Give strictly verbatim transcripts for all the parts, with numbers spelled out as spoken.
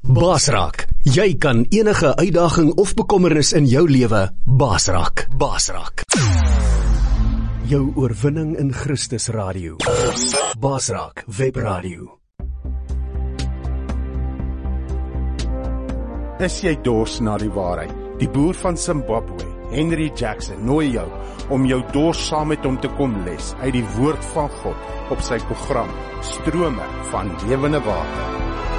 Baas raak. Jy kan enige uitdaging of bekommernis in jou lewe baas raak. Baas raak. Jou oorwinning in Christus Radio. Baas raak Webradio. Is jy dors na die waarheid? Die boer van Zimbabwe, Henry Jackson, nooi jou om jou dors saam met hom te kom les uit die woord van God op sy program Strome van Lewende Water.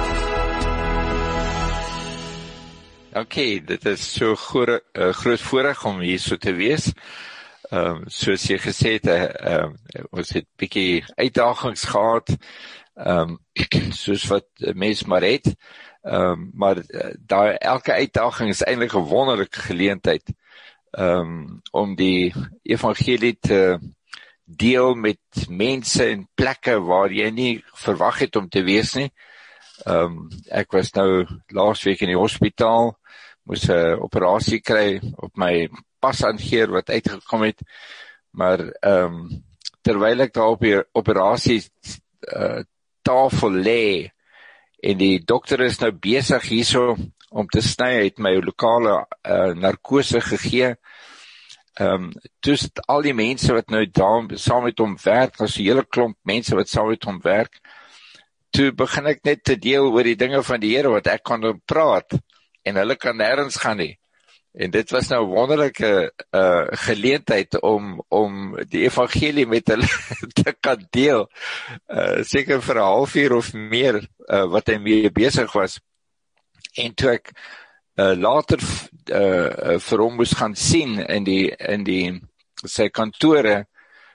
Oké, dit is so groot, uh, groot voorreg om hier so te wees. Um, soos jy gesê het, uh, um, ons het bietjie uitdagings gehad, um, soos wat mens maar het, um, maar uh, daar, elke uitdaging is eintlik 'n wonderlike geleentheid um, om die evangelie te deel met mense en plekke waar jy nie verwag het om te wees nie. Um, ek was nou laasweek in die hospitaal, moes 'n operasie kry op my pasaangeer wat uitgekom het, maar um, terwyl ek daar op die operasie uh, tafel lê en die dokter is nou besig hierso om te sny, het my lokale uh, narkose gegee. Um, dus al die mense wat nou daar saam met hom werk, as 'n hele klomp mense wat saam met hom werk, toe begin ek net te deel oor die dinge van die Here wat ek kan praat en hulle kan nêrens gaan nie. En dit was nou 'n wonderlike uh, geleentheid om om die evangelie met hulle te kan deel. Uh, seker vir 'n halfuur of meer uh, wat hy mee besig was. En toe ek uh, later uh, vir hom moes gaan sien in die in die sy kantore,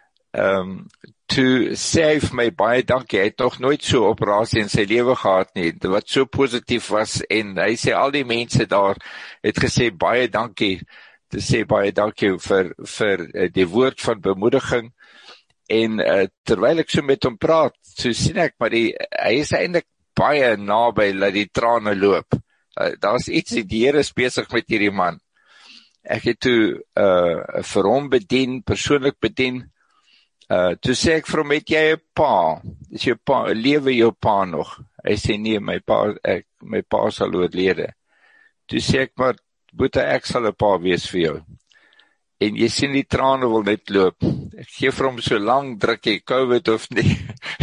um, toe sê hy vir my baie dankie, hy het nog nooit so 'n operasie in sy lewe gehad nie, wat so positief was, en hy sê al die mense daar het gesê baie dankie, te sê baie dankie vir, vir die woord van bemoediging, en uh, terwyl ek so met hom praat, so sien ek, maar die, hy is eintlik baie naby dat die trane loop, uh, daar's iets, die Here is besig met hierdie man. Ek het toe uh, vir hom bedien, persoonlik bedien. Uh, toe sê ek vir hom, het jy 'n pa? Is jou pa, lewe jou pa nog? Hy sê nee, my pa, ek, my pa sal oorlede. Toe sê ek, maar Boeta, ek sal 'n pa wees vir jou. En jy sien die trane wil net loop. Ek gee vir hom so lang drukkie, COVID of nie.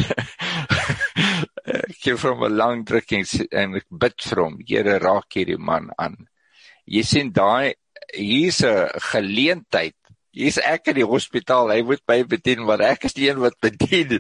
Ek gee vir hom 'n lang drukkie en ek bid vir hom, Here, raak hierdie man aan. Jy sien daai, hier's 'n geleentheid. Hier is ek in die hospitaal, hy moet my bedien, maar ek is die een wat bedien.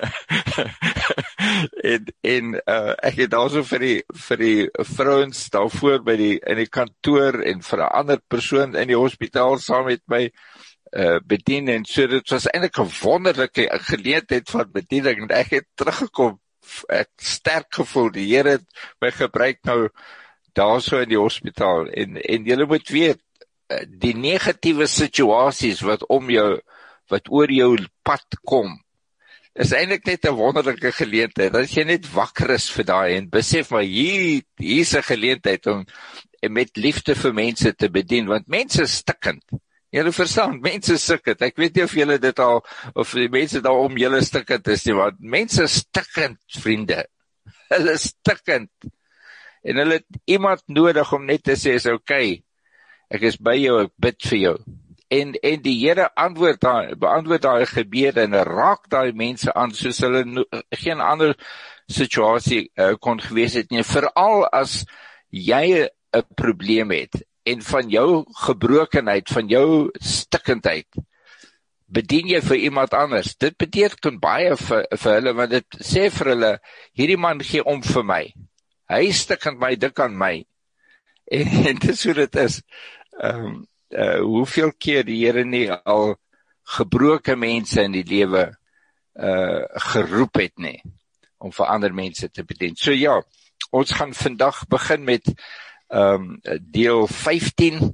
en en uh, ek het also vir die, vir die vrouens daarvoor by die, in die kantoor en vir 'n ander persoon in die hospitaal saam met my uh, bedien, en so dit was eintlik 'n wonderlike geleentheid van bediening, en ek het teruggekom, ek sterk gevoel, die Here het my gebruik nou daar so in die hospitaal, en, en julle moet weet, die negatiewe situasies wat om jou, wat oor jou pad kom, is eintlik net 'n wonderlike geleentheid, dat jy net wakker is vir daai, en besef maar, hier, hier is 'n geleentheid om met liefde vir mense te bedien, want mense is stikkend, julle verstaan, mense is stikkend, ek weet nie of julle dit al, of die mense daar om julle stikkend is nie, want mense is stikkend, vriende, hulle is stikkend, en hulle het iemand nodig om net te sê, is okay, ek is by jou, ek bid vir jou. En, en die Here antwoord daar, beantwoord daai gebede en raak daai mense aan, soos hulle no, geen ander situasie uh, kon gewees het nie. Veral as jy 'n probleem het, en van jou gebrokenheid, van jou stikkendheid, bedien jy vir iemand anders. Dit beteken baie vir, vir hulle, want dit sê vir hulle, hierdie man gee om vir my. Hy stikkend my, dink aan my. En, en dis hoe dit is. Um, uh, hoeveel keer die Here nie al gebroke mense in die lewe uh, geroep het nie, om vir ander mense te bedien. So ja, ons gaan vandag begin met um, deel vyftien.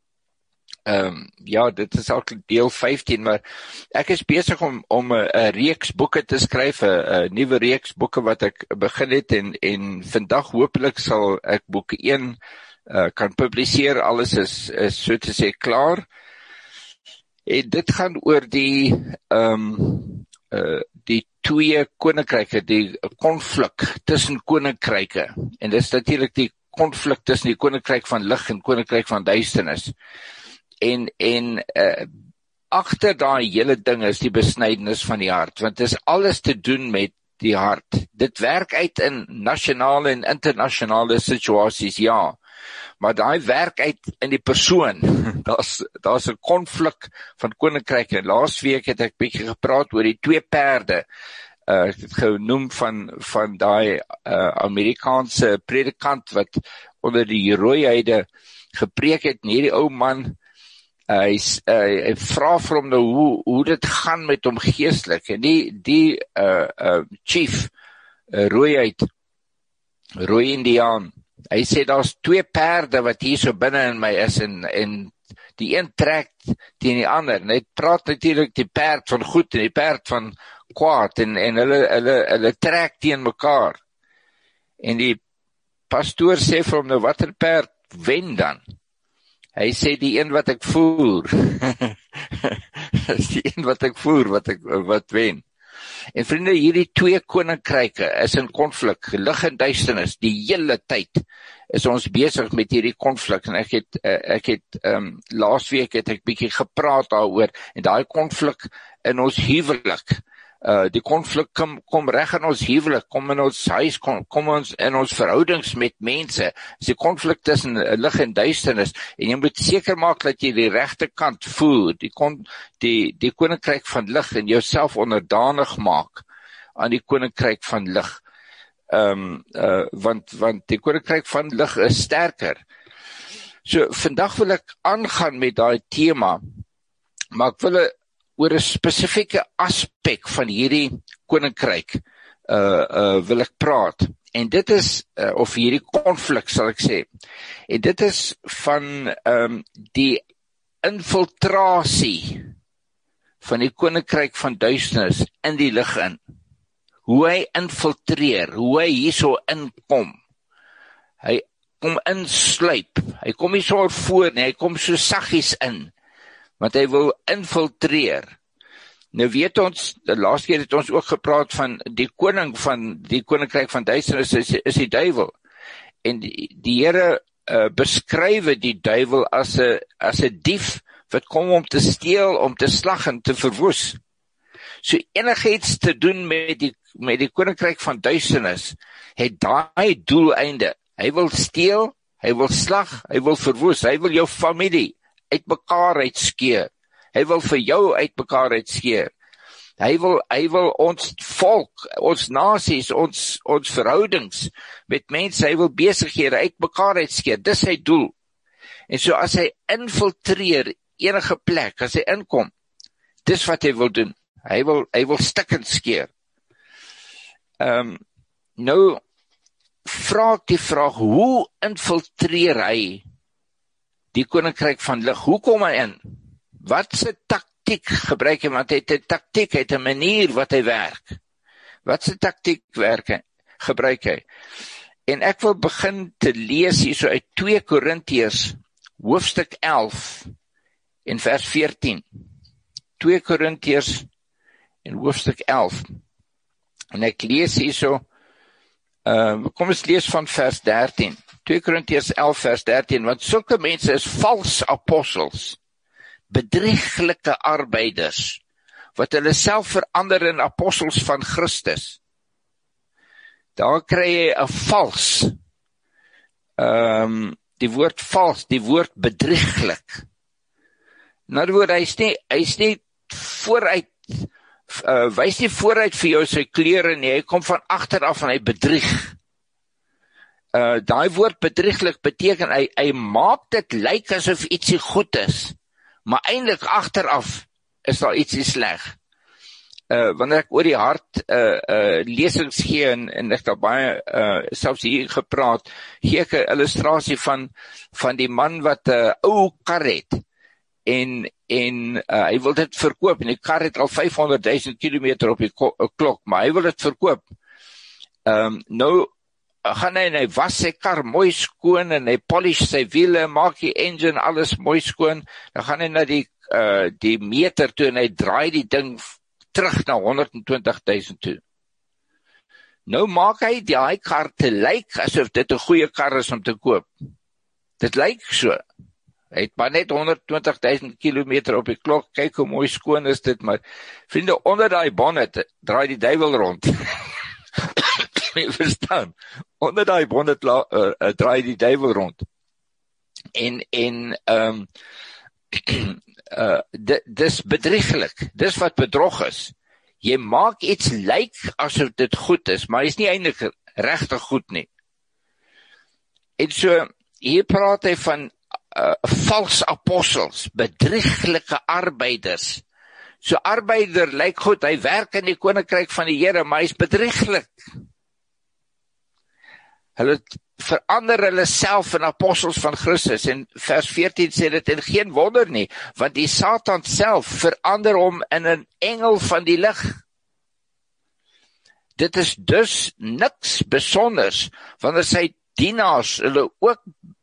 Um, ja, dit is ook deel vyftien, maar ek is besig om, om 'n reeks boeke te skryf, 'n nuwe reeks boeke wat ek begin het, en, en vandag hopelik sal ek boek een Uh, kan publiseer, alles is, is so te sê klaar, en dit gaan oor die um, uh, die twee koninkryke, die konflik tussen koninkryke, en dit is natuurlik die konflik tussen die koninkryk van lig en koninkryk van duisternis. En, en uh, agter daai hele ding is die besnydenis van die hart, want dit is alles te doen met die hart. Dit werk uit in nasionale en internasionale situasies, ja, maar daai werk uit in die persoon. Daar's daar's 'n konflik van koninkryke. Laasweek het ek bietjie gepraat oor die twee perde. Uh, ek het genoem van van daai uh, Amerikaanse predikant wat onder die rooiheide gepreek het, en hierdie ou man, uh, hy, uh, hy vra vir hom nou hoe, hoe dit gaan met hom geestelik, en die, die uh, uh, chief, uh, rooiheid, rooi Indiaan, hy sê, daar's twee perde wat hier so binne in my is, en, en die een trek teen die ander, en hy praat natuurlik die perd van goed, en die perd van kwaad, en, en hulle, hulle, hulle trek teen mekaar. En die pastoor sê vir hom, nou watter perd wen dan? Hy sê, die een wat ek voer. Dis die een wat ek voer, wat, ek, wat wen. En vriende, hierdie twee koninkryke is in konflik, lig en duisternis, die hele tyd is ons besig met hierdie konflik, en ek het, ek het, um, laasweek het ek bietjie gepraat daaroor, en daai konflik in ons huwelik, uh, die konflik kom, kom reg in ons huwelik, kom in ons huis, kom, kom ons in ons verhoudings met mense, is die konflik tussen lig en duisternis, en jy moet seker maak dat jy die regte kant voer, die, kon, die, die koninkryk van lig, en jouself onderdanig maak aan die koninkryk van lig. Um, uh, want, want die koninkryk van lig is sterker. So, vandag wil ek aangaan met daai tema, maar ek wil oor 'n spesifieke aspek van hierdie koninkryk uh, uh, wil ek praat. En dit is, uh, of hierdie konflik sal ek sê, en dit is van um, die infiltrasie van die koninkryk van duisternis in die lig in. Hoe hy infiltreer, hoe hy hierso inkom. Hy kom insluip, hy kom nie so voor nie, hy kom so saggies in, want hy wil infiltreer. Nou weet ons, die laaste keer het ons ook gepraat van die koning van die koninkryk van duisternis is, is die duiwel. En die, die Here uh, beskryf die duiwel as 'n as 'n dief wat kom om te steel, om te slag en te verwoes. So enigiets te doen met die met die koninkryk van duisternis, het daai doeleinde. Hy wil steel, hy wil slag, hy wil verwoes, hy wil jou familie uitmekaar uitskeer. Hy wil vir jou uitmekaar uitskeer. Hy wil, hy wil ons volk, ons nasies, ons, ons verhoudings met mense, hy wil besighede uitmekaar uitskeer. Dis sy doel. En so as hy infiltreer enige plek, as hy inkom, dis wat hy wil doen. Hy wil, hy wil stikkend skeer. Um, nou, vra ek die vraag, hoe infiltreer hy die koninkryk van lig? Hoe kom hy in? Wat se taktiek gebruik hy? Want hy het 'n taktiek, hy het 'n manier wat hy werk. Wat se taktiek werk hy, gebruik hy? En ek wil begin te lees hierso uit twee Korintiërs, hoofstuk elf, en vers veertien. twee Korintiërs in hoofstuk elf. En ek lees hierso, uh, kom ons lees van vers dertien. twee Korintiërs elf vers dertien, want sulke mense is vals apostels, bedrieglike arbeiders, wat hulle self verander in apostels van Christus. Daar kry jy 'n vals, um, die woord vals, die woord bedrieglik. In ander woorde, hy is nie, hy is nie vooruit, Uh, wys nie vooruit vir jou sy klere nie, hy kom van agteraf en hy bedrieg. Uh, daai woord bedrieglik beteken, hy, hy maak dit lyk asof ietsie goed is, maar eintlik agteraf is daar ietsie sleg. Uh, wanneer ek oor die hart uh, uh, lesings gee, en, en ek daar baie, uh, selfs hier gepraat, gee ek 'n illustrasie van, van die man wat 'n uh, ou kar het, en en uh, hy wil dit verkoop, en die kar het al vyfhonderd duisend kilometer op die klok, maar hy wil dit verkoop. Um, nou gaan hy en hy was sy kar mooi skoon, en hy polish sy wiele, maak die engine, alles mooi skoon, dan gaan hy na die, uh, die meter toe, en hy draai die ding terug na honderdtwintig duisend toe. Nou maak hy die kar te lyk asof dit 'n goeie kar is om te koop. Dit lyk so. Hy het maar net honderdtwintig duisend kilometer op die klok, kyk hoe mooi skoon is dit, maar vriende, onder daai bonnet draai die duiwel rond. Jy verstaan? Onder daai bonnet uh, uh, draai die duiwel rond. En, en, um, uh, dis bedrieglik, dis wat bedrog is. Jy maak iets lyk asof dit goed is, maar is nie eintlik regtig goed nie. En so, hier praat hy van uh, vals apostels, bedrieglike arbeiders. So arbeider lyk goed, hy werk in die koninkryk van die Here, maar hy is bedrieglik. Hulle verander hulle self in apostels van Christus, en vers veertien sê dit, en geen wonder nie, want die Satan self verander hom in 'n engel van die lig. Dit is dus niks besonders, wanneer sy dienaars hulle ook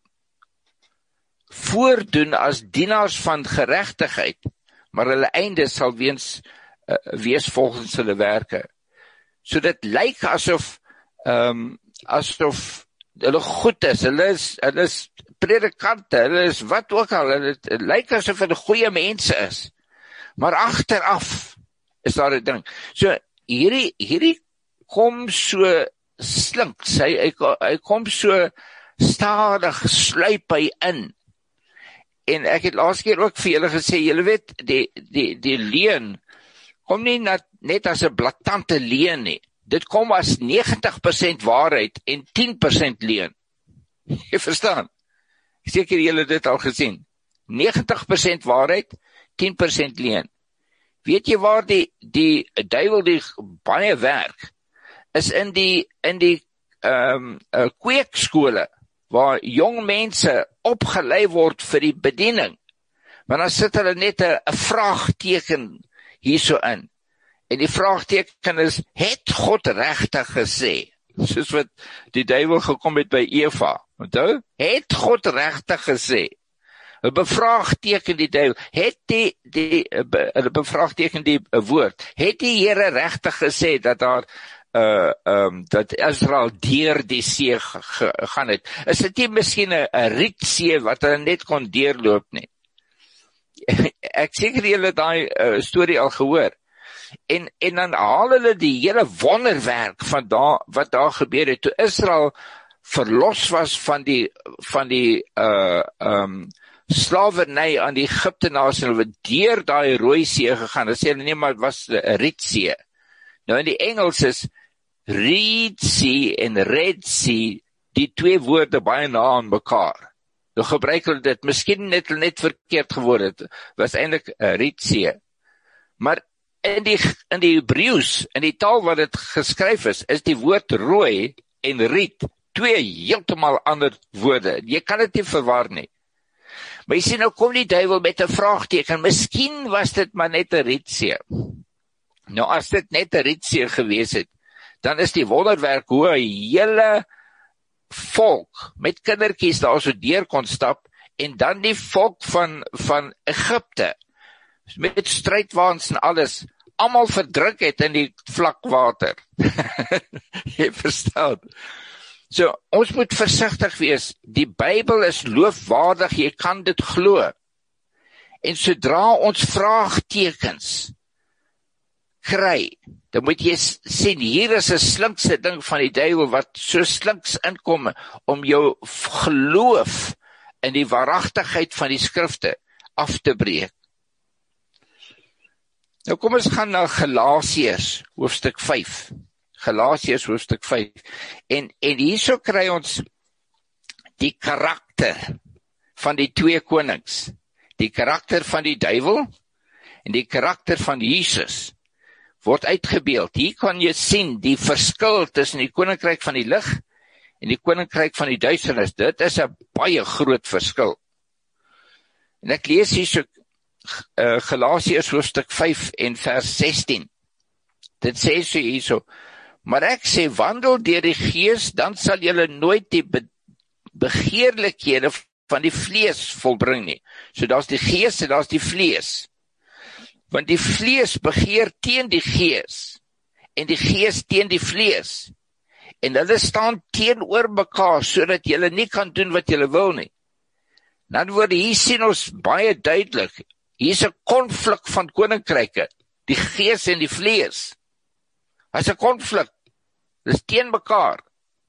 voordoen as dienaars van geregtigheid, maar hulle einde sal weens, uh, wees volgens hulle werke. So dit lyk asof, um, asof hulle goed is, hulle is, hulle is predikante, hulle is wat ook al, hulle, het lyk asof hulle goeie mense is, maar agteraf is daar 'n ding. So hierdie, hierdie kom so slinks, hy, hy, hy kom so stadig, sluip hy in. En ek het laas keer ook vir julle gesê, julle weet, die, die, die leuen kom nie net, net as 'n blaatante leuen nie. Dit kom as negentig persent waarheid en tien persent leuen. Jy verstaan? Seker julle dit al gesien. negentig persent waarheid, tien persent leuen. Weet jy waar die, die duiwel die baie werk? Is in die, in die um, uh, kweekskole, waar jong mense opgelei word vir die bediening. Maar dan sit hulle net 'n vraagteken hierso in. En die vraagteken is, het God regtig gesê? Soos wat die duiwel gekom het by Eva. Onthou? Het God regtig gesê? Hulle bevraagteken die duiwel. Het die, die, hulle bevraagteken die woord. Het die Here regtig gesê dat daar Uh, um, dat Israel deur die see gegaan het? Is dit nie miskien 'n rietsee wat hulle net kon deurloop nie? Ek seker julle daai uh, storie al gehoor. En, en dan haal hulle die hele wonderwerk van daar, wat daar gebeur het, toe Israel verlos was van die, van die uh, um, slawerny aan die Egiptenaars, en hulle deur daai Rooi See gegaan. Hulle sê hulle nie, maar het was 'n rietsee. Nou in die Engels is Reed Sea en Red Sea, die twee woorde baie na aan mekaar. Nou gebruik hulle dit, miskien net net verkeerd geword het, was eintlik 'n Reed See. Maar in die, in die Hebreëus, in die taal wat dit geskryf is, is die woord rooi en riet, twee heeltemal ander woorde. Jy kan dit nie verwar nie. Maar jy sien, nou kom die duiwel met 'n vraagteken, miskien was dit maar net 'n rietsee. Nou as dit net 'n rietsee gewees het, dan is die wonderwerk hoe 'n hele volk met kindertjies daar so deur kon stap, en dan die volk van, van Egipte, met strydwaans en alles, almal verdruk het in die vlak water. Jy verstaan? So, ons moet versigtig wees, die Bybel is loofwaardig, jy kan dit glo. En sodra ons vraagtekens kry, dan moet jy sien, hier is 'n slinkse ding van die duiwel, wat so slinks inkom, om jou geloof in die waaragtigheid van die skrifte af te breek. Nou kom ons gaan na Galasiërs, hoofstuk vyf. Galasiërs, hoofstuk vyf. En, en hierso kry ons die karakter van die twee konings. Die karakter van die duiwel en die karakter van Jesus word uitgebeeld. Hier kan jy sien die verskil tussen die koninkryk van die lig en die koninkryk van die duisternis. Dit is 'n baie groot verskil. En ek lees hier so uh, Galasiërs hoofstuk vyf en vers sestien. Dit sê so hierso, maar ek sê, wandel deur die Gees, dan sal julle nooit die be- begeerlikhede van die vlees volbring nie. So daar's die Gees en daar's die vlees. Want die vlees begeer teen die gees, en die gees teen die vlees. En hulle staan teenoor mekaar, sodat julle nie kan doen wat julle wil nie. Dan word hier sien ons baie duidelik, hier is 'n konflik van koninkryke, die gees en die vlees. Dit is 'n konflik, dit is teen mekaar.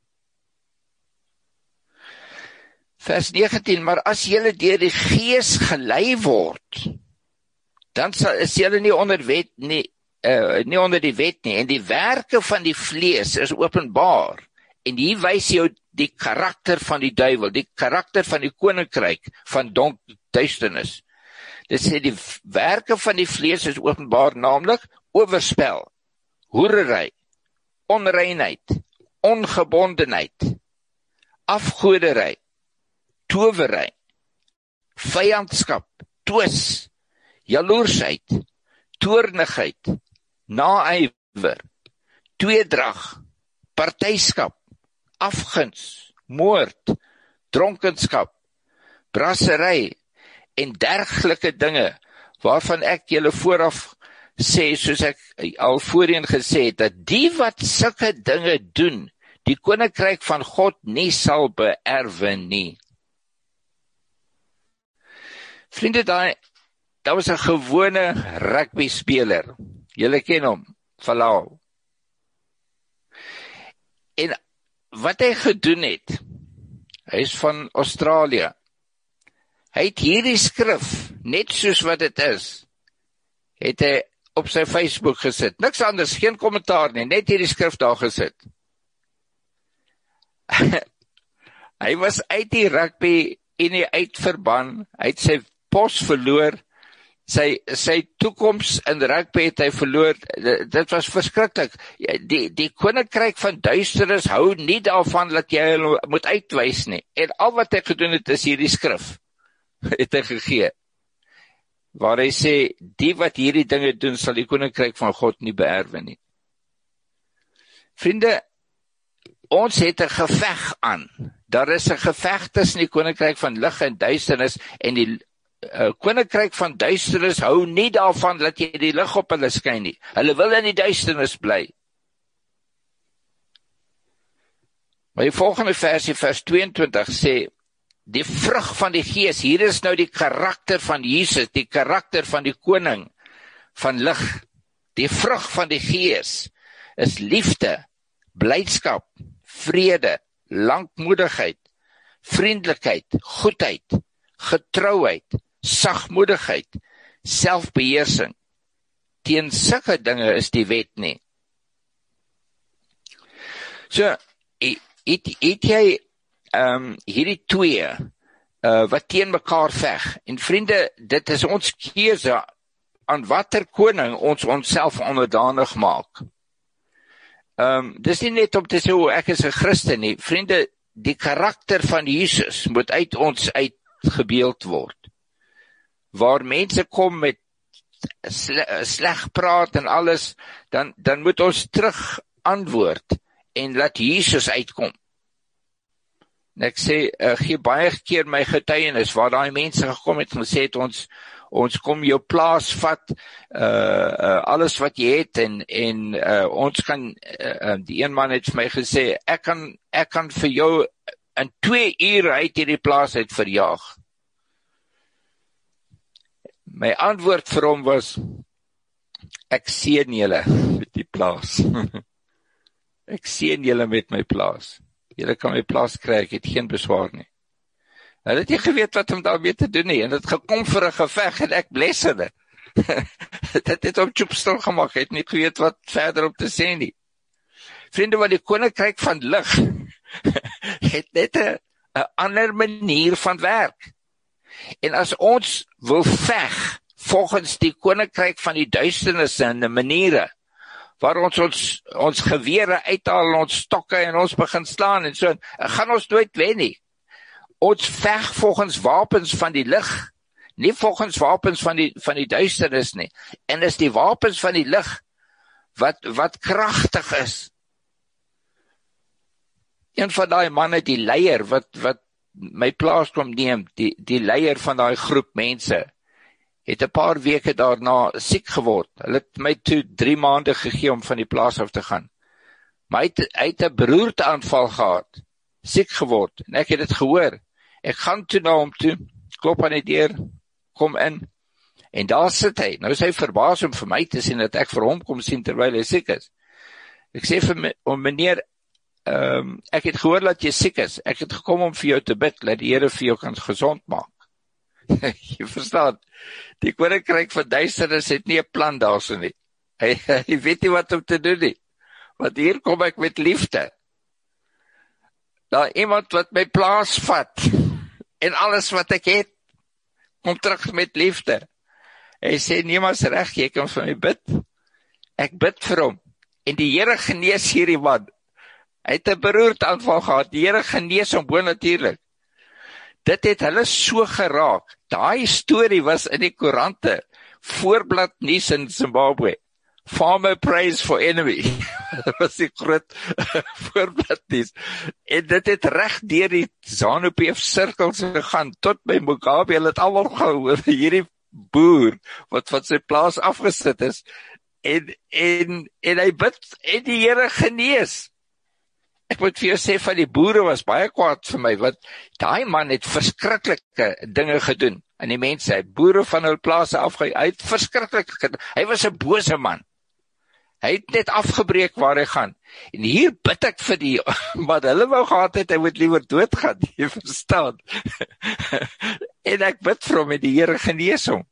Vers negentien, maar as julle deur die gees gelei word, dan is julle nie onder wet nie, uh, nie onder die wet nie, en die werke van die vlees is openbaar, en hier wys jou die karakter van die duiwel, die karakter van die koninkryk van donk duisternis. Dit sê die werke van die vlees is openbaar, naamlik oorspel, hoerery, onreinheid, ongebondenheid, afgodery, towery, vyandskap, twis, jaloersheid, toornigheid, naaiwer, tweedrag, partyskap, afguns, moord, dronkenskap, brassery en dergelike dinge, waarvan ek julle vooraf sê, soos ek al voorheen gesê het, dat die wat sulke dinge doen, die koninkryk van God nie sal beerwe nie. Vriende, daar, daar was 'n gewone rugby speler. Julle ken hom, Falau. En wat hy gedoen het, hy is van Australië. Hy het hierdie skrif, net soos wat dit is, het hy op sy Facebook gesit. Niks anders, geen kommentaar nie, net hierdie skrif daar gesit. Hy was uit die rugby en hy uitverban, hy het sy pos verloor, sy, sy toekoms in rugby het hy verloor, dit was verskriklik. Die, die koninkryk van duisternis hou nie daarvan dat jy moet uitwys nie, en al wat hy gedoen het is hierdie skrif, het hy gegee, waar hy sê, die wat hierdie dinge doen, sal die koninkryk van God nie beerwe nie. Vriende, ons het 'n geveg aan, daar is 'n geveg tussen die koninkryk van lig en duisternis, en die uh, koninkryk van duisternis hou nie daarvan dat jy die lig op hulle skyn nie, hulle wil in die duisternis bly. Maar die volgende versie, vers tweeëntwintig, sê, die vrug van die gees, hier is nou die karakter van Jesus, die karakter van die koning van lig. Die vrug van die gees is liefde, blydskap, vrede, lankmoedigheid, vriendelikheid, goedheid, getrouheid, sagmoedigheid, selfbeheersing. Teen sulke dinge is die wet nie. So, het, het jy um, hierdie twee uh, wat teen mekaar veg, en vriende, dit is ons keuse aan watter koning ons onsself onderdanig maak. Um, dis nie net om te sê, oh, ek is 'n Christen nie. Vriende, die karakter van Jesus moet uit ons uitgebeeld word. Waar mense kom met sle, sleg praat en alles, dan, dan moet ons terug antwoord en laat Jesus uitkom. En ek sê, uh, gee baie keer my getuienis, waar daai mense gekom het en gesê het, ons ons kom jou plaas vat, uh, uh, alles wat jy het, en, en uh, ons kan, uh, die een man het vir my gesê, ek kan, ek kan vir jou in twee ure uit hierdie plaas uit verjaag. My antwoord vir hom was, ek seën julle met die plaas. Ek seën julle met my plaas. Julle kan my plaas kry, ek het geen beswaar nie. Hulle het nie geweet wat om daarmee te doen nie, en het gekom vir 'n geveg, en ek bless hulle. Dit het om choepstil gemaak, het nie geweet wat verder om te sê nie. Vriende, wat die koninkryk van lig, het net 'n ander manier van werk. En as ons wil veg, volgens die koninkryk van die duisternis en die maniere, waar ons ons, ons gewere uithaal, ons stokke, en ons begin slaan, en so, gaan ons nooit wen nie. Ons veg volgens wapens van die lig, nie volgens wapens van die, van die duisternis nie. En is die wapens van die lig, wat, wat kragtig is. Een van die manne, die leier, wat, wat my plaas kom neem, die, die leier van die groep mense, het 'n paar weke daarna siek geword. Hulle het my toe drie maande gegee om van die plaas af te gaan. Maar hy het, hy het 'n beroerteaanval gehad, siek geword, en ek het dit gehoor. Ek gaan toe na hom toe, klop aan die deur, kom in, en daar sit hy. Nou is hy verbaas om vir my te sien, dat ek vir hom kom sien terwyl hy siek is. Ek sê vir my, om meneer, um, ek het gehoor dat jy siek is, ek het gekom om vir jou te bid, dat die Here vir jou kan gezond maak. Jy verstaan, die koninkryk van duisternis het nie 'n plan daarso nie. Hy, hy weet nie wat om te doen nie. Want hier kom ek met liefde. Daar iemand wat my plaas vat, en alles wat ek het, kom terug met liefde. Hy sê, nee, maar is reg, jy kan vir my bid. Ek bid vir hom, en die Here genees hierdie man. Hy het 'n beroerteaanval gehad, die Here genees hom bonatuurlik. Dit het hulle so geraak. Daai storie was in die koerante, voorblad nuus in Zimbabwe. Farmer prays for enemy. Dit was die groot voorblad nuus. En dit het reg deur die ZANU-P F sirkels gegaan, tot by Mugabe. Hulle het almal gehoor, hierdie boer, wat van sy plaas afgesit is, en, en, en hy bid, en die Here genees. Ek moet vir jou sê, van die boere was baie kwaad vir my, want daai man het verskriklike dinge gedoen, en die mense, hy boere van hulle plase afge, hy het verskriklike gedoen, hy was 'n bose man, hy het net afgebreek waar hy gaan, en hier bid ek vir die, maar hulle wou gehad het, hy moet liewer doodgaan, jy verstaan, en ek bid vir hom, en die Here genees hom.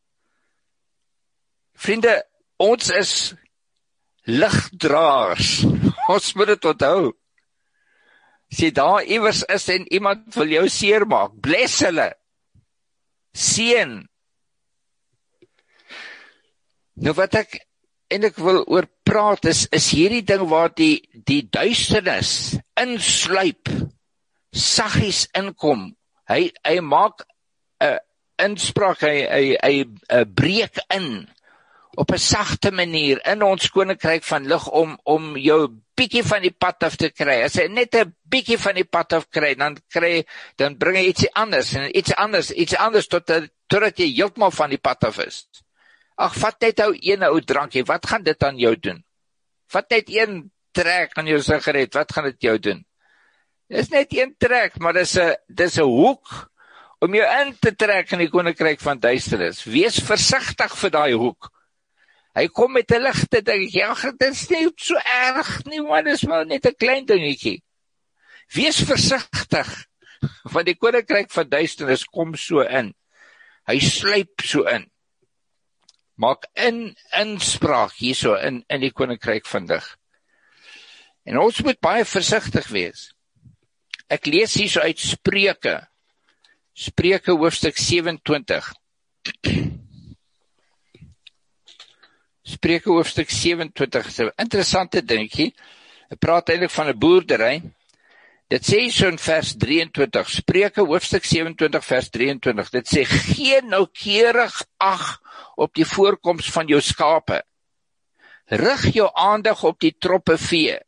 Vriende, ons is ligdraers, ons moet dit onthou. As jy daar iewers is en iemand wil jou seermaak, bless hulle, seën. Nou wat ek eintlik wil oor praat is, is hierdie ding waar die, die duisternis insluip, saggies inkom, hy, hy maak 'n uh, inspraak, hy, hy, hy uh, breek in, op 'n sagte manier, in ons koninkryk van lig, om, om jou bietjie van die pad af te kry. As hy net 'n bietjie van die pad af kry, dan kry, dan bring hy iets anders, en iets anders, iets anders, tot, totdat jy heeltemal van die pad af is. Ag, vat net ou een ou drankie, wat gaan dit aan jou doen? Vat net een trek aan jou sigaret, wat gaan dit jou doen? Dis net een trek, maar dis 'n dis 'n hoek om jou in te trek in die koninkryk van duisternis. Wees versigtig vir daai hoek. Hy kom met 'n ligte ding, ja, dit is nie so erg nie, maar dit is wel net 'n klein dingetjie. Wees versigtig, want die koninkryk van duisternis kom so in. Hy sluip so in. Maak in inspraak hierso in in die koninkryk van lig. En ons moet baie versigtig wees. Ek lees hierso uit Spreuke. Spreuke hoofstuk sewe-en-twintig. Spreuke hoofstuk sewe-en-twintig is 'n interessante dingetjie. Ek praat eintlik van 'n boerdery. Dit sê so in vers drie-en-twintig, Spreuke hoofstuk sewe-en-twintig vers drie-en-twintig. Dit sê: gee noukeurig ag op die voorkoms van jou skape. Rig jou aandag op die troppe vee.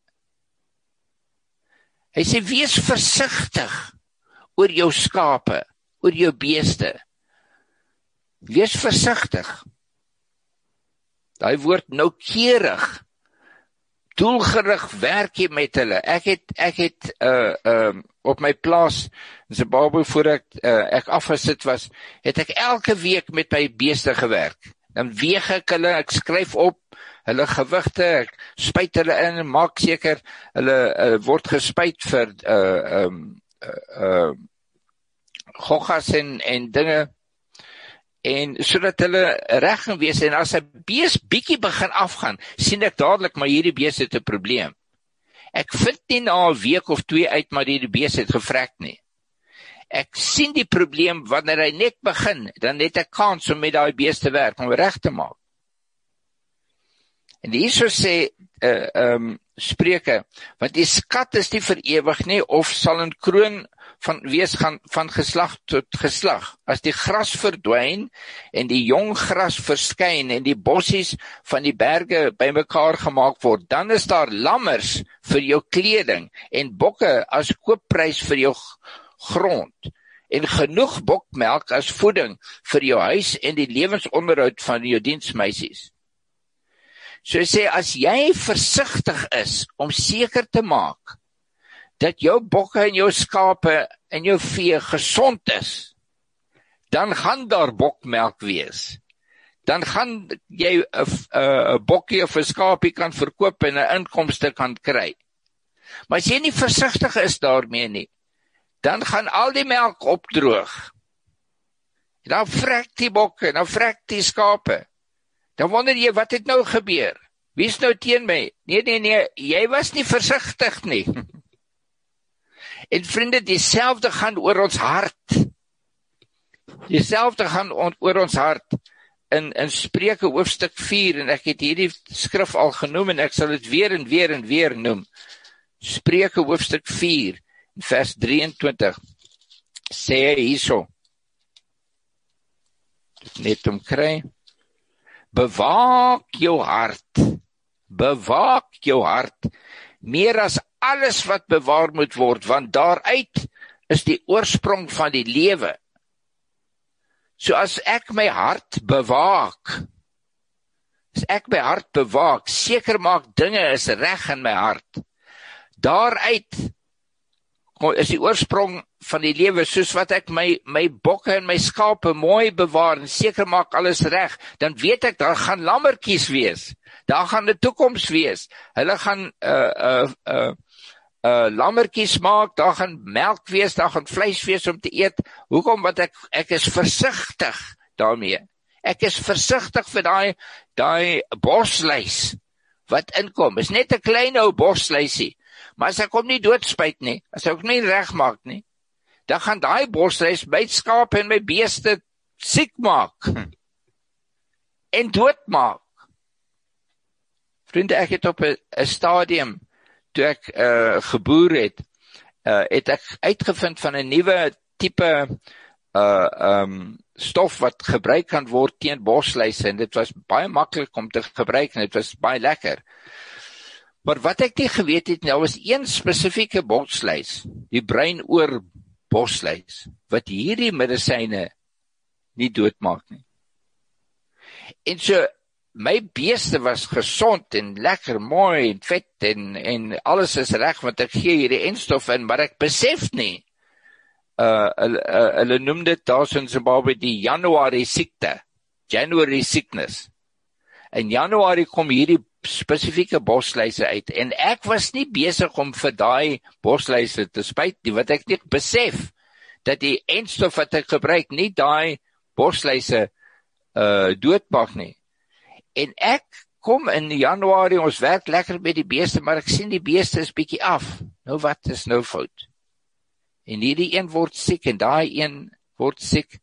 Hy sê: wees versigtig oor jou skape, oor jou beeste. Wees versigtig. Daai woord noukeurig, doelgerig werk jy met hulle. Ek het ek het uh uh op my plaas in Zimbabwe, voor ek uh, ek afgesit was, het ek elke week met my beeste gewerk. Dan weeg ek hulle, ek skryf op hulle gewigte, ek spuit hulle in, maak seker hulle uh, word gespuit vir uh um uh, uh goggas en en dinge, en sodat hulle reg gaan wees. En as 'n bees bietjie begin afgaan, sien ek dadelik, maar hierdie bees het 'n probleem. Ek vind nie na 'n week of twee uit, maar hierdie bees het gevrek nie. Ek sien die probleem wanneer hy net begin, dan het ek kans om met daai bees te werk, om reg te maak. En hierso sê uh, um, Spreuke, want die skat is nie vir ewig nie, of sal 'n kroon van wees gaan van geslag tot geslag. As die gras verdwyn en die jong gras verskyn en die bossies van die berge bymekaar gemaak word, dan is daar lammers vir jou kleding en bokke as koopprys vir jou grond. en genoeg bokmelk as voeding vir jou huis en die lewensonderhoud van jou diensmeisies. So hy sê, as jy versigtig is om seker te maak dat jou bokke en jou skape en jou vee gesond is, dan gaan daar bokmelk wees. Dan gaan jy 'n bokkie of 'n skaapie kan verkoop en 'n inkomste kan kry. Maar as jy nie versigtig is daarmee nie, dan gaan al die melk opdroog. En dan vrek die bokke, dan vrek die skape. Dan wonder jy, wat het nou gebeur? Wie is nou teen my? Nee, nee, nee, jy was nie versigtig nie. En vriende, dieselfde gaan oor ons hart. Dieselfde gaan on, oor ons hart. In, in Spreuke hoofstuk vier, en ek het hierdie skrif al genoem, en ek sal dit weer en weer en weer noem. Spreuke hoofstuk vier, vers drieëntwintig, sê hy hierso, net om kry, bewaak jou hart, bewaak jou hart, meer as alles wat bewaar moet word, want daaruit is die oorsprong van die lewe. So as ek my hart bewaak, as ek my hart bewaak, seker maak dinge is reg in my hart, daaruit is die oorsprong van die lewe, soos wat ek my, my bokke en my skape mooi bewaar en seker maak alles reg, dan weet ek, daar gaan lammertjies wees, daar gaan 'n toekoms wees, hulle gaan uh, uh, uh, uh, lammertjies maak, daar gaan melk wees, daar gaan vleis wees om te eet. Hoekom? Want ek, ek is versigtig daarmee. Ek is versigtig vir daai, daai bosluis wat inkom. Is net 'n klein ou bosluisie. Maar as ek hom nie doodspuit nie, as ek hom nie reg maak nie, dan gaan daai bosluis my skape en my beeste siek maak. En doodmaak. Vriende, ek het op 'n stadium, toe ek uh, geboer het, uh, het ek uitgevind van 'n nuwe tipe uh, um, stof wat gebruik kan word teen bosluise, en dit was baie maklik om te gebruik, en dit was baie lekker. Maar wat ek nie geweet het, nou was een spesifieke bosluis, die bruinoor bosluis, wat hierdie medisyne nie doodmaak nie. En so, my beeste was gesond en lekker mooi en vet en, en alles is reg, want ek gee hierdie enstof in, maar ek besef nie, uh, hulle, uh, hulle noem dit daar in Zimbabwe die Januarie siekte, January sickness. In Januarie kom hierdie spesifieke bosluise uit, en ek was nie besig om vir daai bosluise te spuit nie, wat ek nie besef, dat die enstof wat ek gebruik, nie daai bosluise uh, doodmaak nie. En ek kom in Januarie, ons werk lekker met die beeste, maar ek sien die beeste is bietjie af. Nou wat is nou fout? En hierdie een word siek, en daai een word siek,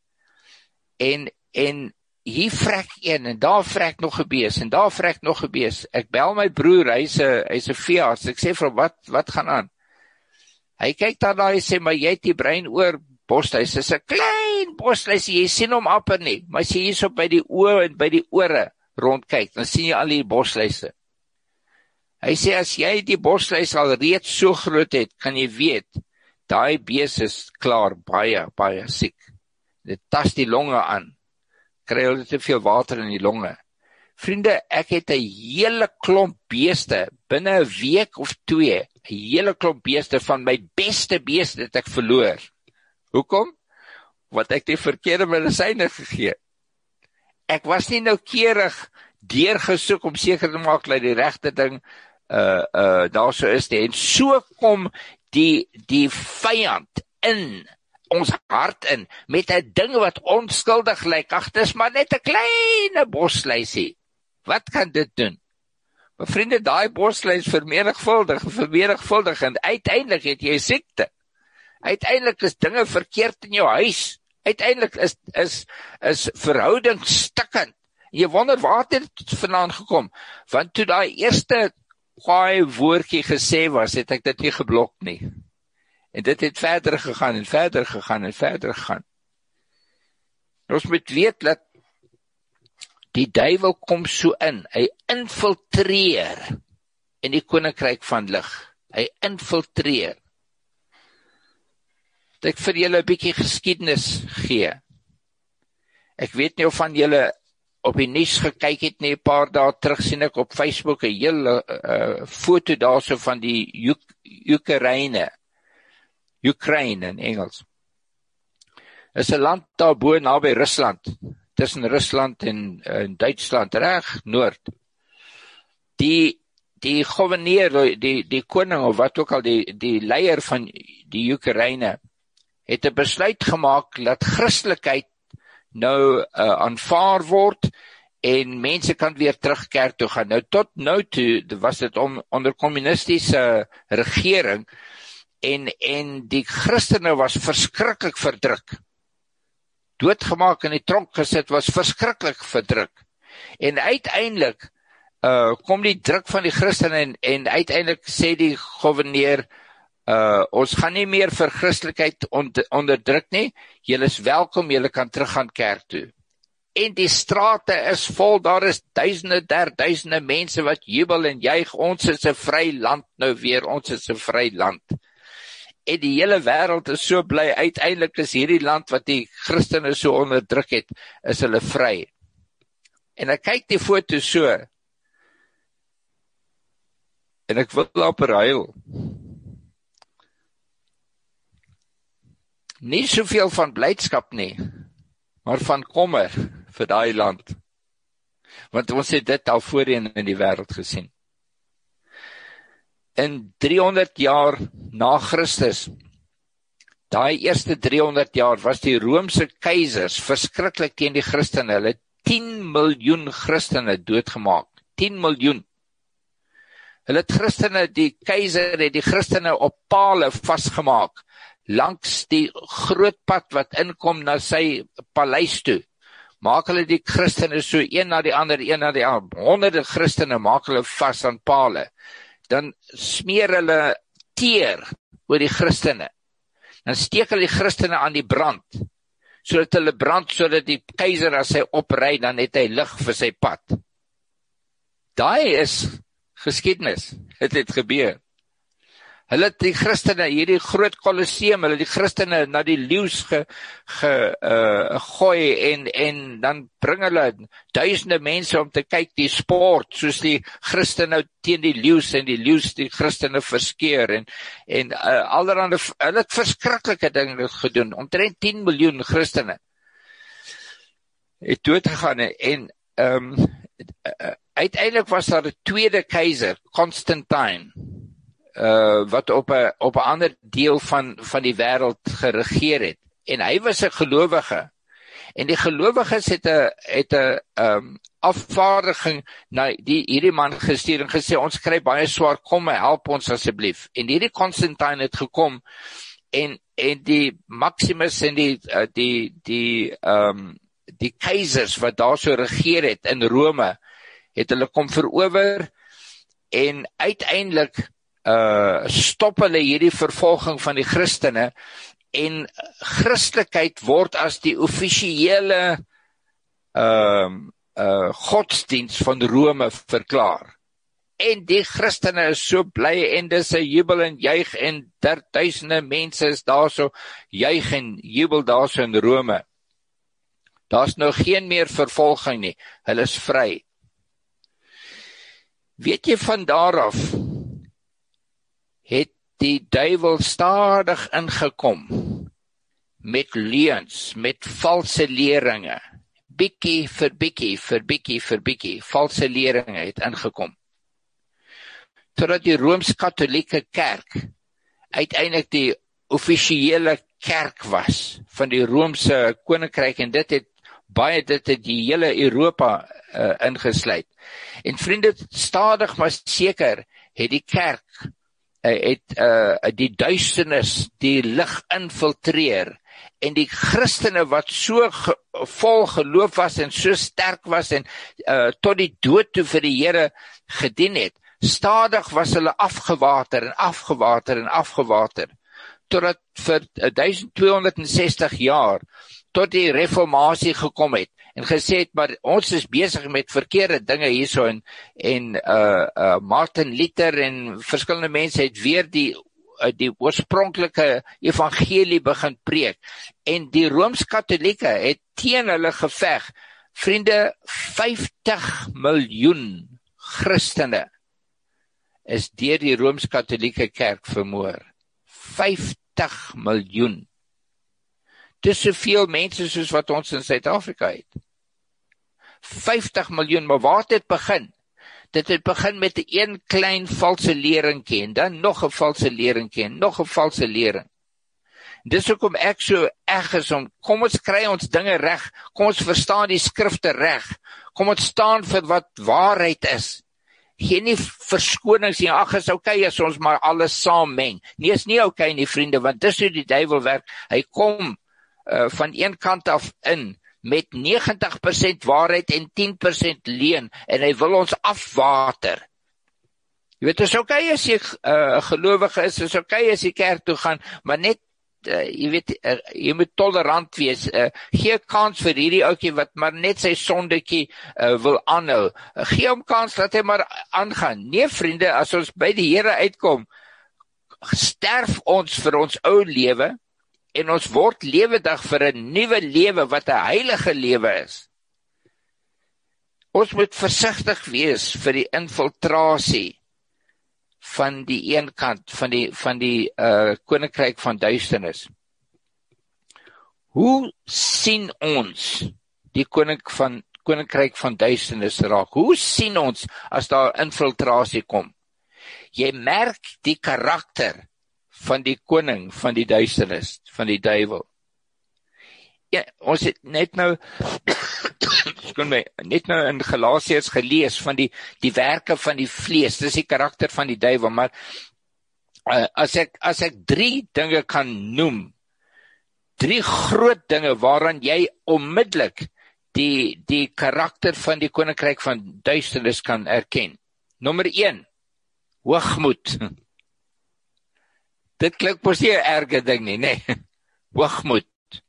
en, en hier vrek een, en daar vrek nog 'n bees, en daar vrek nog 'n bees. Ek bel my broer, hy's 'n hy's 'n veearts, ek sê vir hom, wat, wat gaan aan? Hy kyk daarna en sê, maar jy het die bruinoor bosluis, is 'n klein bosluis, jy sien hom amper nie, maar as jy hierso by die oë en by die ore rondkyk, dan sien jy al die bosluise. Hy sê, as jy die bosluis al reeds so groot het, kan jy weet, daai bees is klaar baie, baie siek. Dit tas die longe aan, kry hulle te veel water in die longe. Vriende, ek het 'n hele klomp beeste, binne 'n week of twee, 'n hele klomp beeste van my beste beeste het ek verloor. Hoekom? Want ek die verkeerde medisyne gegee. Ek was nie noukeurig deurgesoek om seker te maak dat die regte ding uh uh daar so is nie. En so kom die die vyand in ons hart in met 'n ding wat onskuldig lyk. Ag, dis maar net 'n klein bosluisie. Wat kan dit doen? Maar vriende, daai bosluis vermenigvuldig, vermenigvuldig en uiteindelik het jy siekte. Uiteindelik is dinge verkeerd in jou huis. Uiteindelik is is is verhoudings stikkend. Jy wonder waar het dit vandaan gekom? Want toe daai eerste kwaai woordjie gesê was, het ek dit nie geblok nie. En dit het verder gegaan en verder gegaan en verder gegaan. Ons moet weet dat die duiwel kom so in. Hy infiltreer in die koninkryk van lig. Hy infiltreer. dat ek vir julle 'n bietjie geskiedenis gee. Ek weet nie of van julle op die nuus gekyk het nie, 'n paar dae terug sien ek op Facebook 'n hele uh, foto daarso van die Oekraïne. Ukraine in Engels. Is 'n land daarbo naby Rusland, tussen Rusland en, en Duitsland, reg noord. Die die gouverneur, die die koning of wat ook al, die die leier van die Oekraïne het 'n besluit gemaak dat Christelikheid nou uh, aanvaar word en mense kan weer terug kerk toe gaan. Nou tot nou toe was dit om, onder kommunistiese regering en en die Christene was verskriklik verdruk. Doodgemaak in die tronk gesit, was verskriklik verdruk. En uiteindelik uh, kom die druk van die Christene en, en uiteindelik sê die gouverneur, uh, ons gaan nie meer vir Christelikheid ond, onderdruk nie, julle is welkom, julle kan terug gaan kerk toe. En die strate is vol, daar is duisende, der duisende mense wat jubel en juig, ons is 'n vry land nou weer, ons is 'n vry land. En die hele wêreld is so bly, uiteindelik is hierdie land wat die Christene so onderdruk het, is hulle vry. En ek kyk die foto so, en ek wil op huil. Nie soveel van blydskap nie, maar van kommer vir daai land. Want ons het dit al voorheen in die wêreld gesien. In driehonderd jaar na Christus, daai eerste driehonderd jaar, was die Romeinse keisers verskriklik teen die Christene. Hulle tien miljoen Christene doodgemaak. tien miljoen. Hulle het Christene, die keiser het die Christene op pale vasgemaak, langs die groot pad wat inkom na sy paleis toe. Maak hulle die Christene so, een na die ander, een na die ander, honderde Christene maak hulle vas aan pale. Dan smeer hulle teer oor die Christene. Dan steek hulle die Christene aan die brand, sodat hulle brand, sodat die keiser as hy opry, dan het hy lig vir sy pad. Daai is geskiedenis, het het gebeur. Hulle het die Christene, hierdie groot kolosseum, hulle die Christene na die leeu's ge, ge, uh, gooi en, en dan bring hulle duisende mense om te kyk die sport, soos die Christene teen die leeu's en die leeu's die Christene verskeer en, en uh, allerhande, hulle het verskriklike dinge gedoen, omtrent tien miljoen Christene het doodgegaan en um, uh, uiteindelik was daar 'n tweede keiser, Constantine, Uh, wat op 'n op 'n ander deel van van die wêreld geregeer het. En hy was 'n gelowige. En die gelowiges het 'n het 'n um, afvaardiging na die hierdie man gestuur en gesê, ons kry baie swaar, kom help ons asseblief. En hierdie Constantine het gekom en en die Maximus en die uh, die die um, die keisers wat daar so regeer het in Rome, het hulle kom verower en uiteindelik Uh, stop hulle hierdie vervolging van die Christene en Christelikheid word as die offisiële uh, uh, godsdiens van Rome verklaar. En die Christene is so bly en dis 'n jubel en juig en duisende mense is daar so juig en jubel daar so in Rome. Daar's nou geen meer vervolging nie, hulle is vry. Weet jy, van daar af het die duiwel stadig ingekom met leuns, met valse leringe, bikkie vir bikkie vir bikkie vir bikkie, valse leringe het ingekom. Totdat die Rooms-Katolieke kerk uiteindelik die offisiële kerk was van die Roomse koninkryk en dit het baie, dit het die hele Europa uh, ingesluit. En vriende, stadig maar seker het die kerk het uh, die duisternis, die lig infiltreer en die Christene wat so ge, vol geloof was en so sterk was en uh, tot die dood toe vir die Here gedien het, stadig was hulle afgewater en afgewater en afgewater, totdat vir duisend tweehonderd sestig jaar tot die reformatie gekom het en gesê het, maar ons is besig met verkeerde dinge hierso en, en uh, uh, Martin Luther en verskillende mense het weer die die oorspronklike evangelie begin preek. En die Rooms-Katolieke het teen hulle geveg. Vriende, vyftig miljoen Christene is deur die Rooms-Katolieke kerk vermoor. vyftig miljoen. Dis soveel mense soos wat ons in Suid-Afrika het. vyftig miljoen, maar waar het dit begin? Dit het begin met 'n een klein valse leringkie en dan nog 'n valse leringkie en nog 'n valse lering. Dis hoekom ek so erg is om, kom ons kry ons dinge reg, kom ons verstaan die skrifte reg, kom ons staan vir wat waarheid is. Geen nie verskonings nie, ag is okay as ons maar alles saam meng. Nee, is nie okay nie, vriende, want dis hoe die duiwel werk. Hy kom uh, van een kant af in, met negentig persent waarheid en tien persent leuen, en hy wil ons afwater. Jy weet, is okay as jy uh, gelowige is, is okay as jy kerk toe gaan, maar net, uh, jy weet, uh, jy moet tolerant wees, uh, gee kans vir hierdie ouetjie wat maar net sy sondetjie uh, wil aanhou, uh, gee hom kans, laat hy maar aangaan. Nee, vriende, as ons by die Here uitkom, sterf ons vir ons ou lewe, en ons word lewendig vir 'n nuwe lewe wat 'n heilige lewe is. Ons moet versigtig wees vir die infiltrasie van die een kant, van die, van die uh, koninkryk van duisternis. Hoe sien ons die koning van, koninkryk van duisternis raak? Hoe sien ons as daar infiltrasie kom? Jy merk die karakter van die koning van die duisternis, van die duiwel. Ja, ons het net nou skon my, net nou in Galasiërs gelees van die die werke van die vlees, dis die karakter van die duiwel, maar uh, as ek as ek drie dinge kan noem, drie groot dinge waaraan jy onmiddellik die die karakter van die koninkryk van duisternis kan erken. Nommer een, hoogmoed. Dit klink mos nie 'n erge ding nie, nee. Hoogmoed.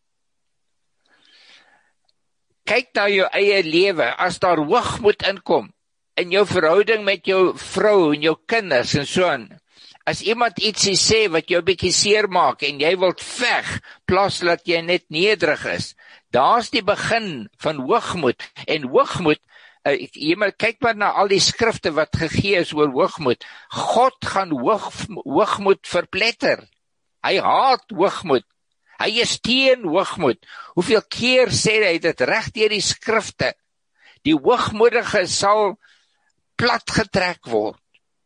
Kyk na jou eie lewe, as daar hoogmoed inkom, in jou verhouding met jou vrou en jou kinders en so aan, as iemand ietsie sê wat jou bietjie seer maak en jy wilt veg, plaas dat jy net nederig is, daar's die begin van hoogmoed. En hoogmoed, Uh, jy maar kyk maar na al die skrifte wat gegee is oor hoogmoed. God gaan hoog, hoogmoed verpletter. Hy haat hoogmoed. Hy is teen hoogmoed. Hoeveel keer sê hy dit reg deur die skrifte? Die hoogmoedige sal platgetrek word.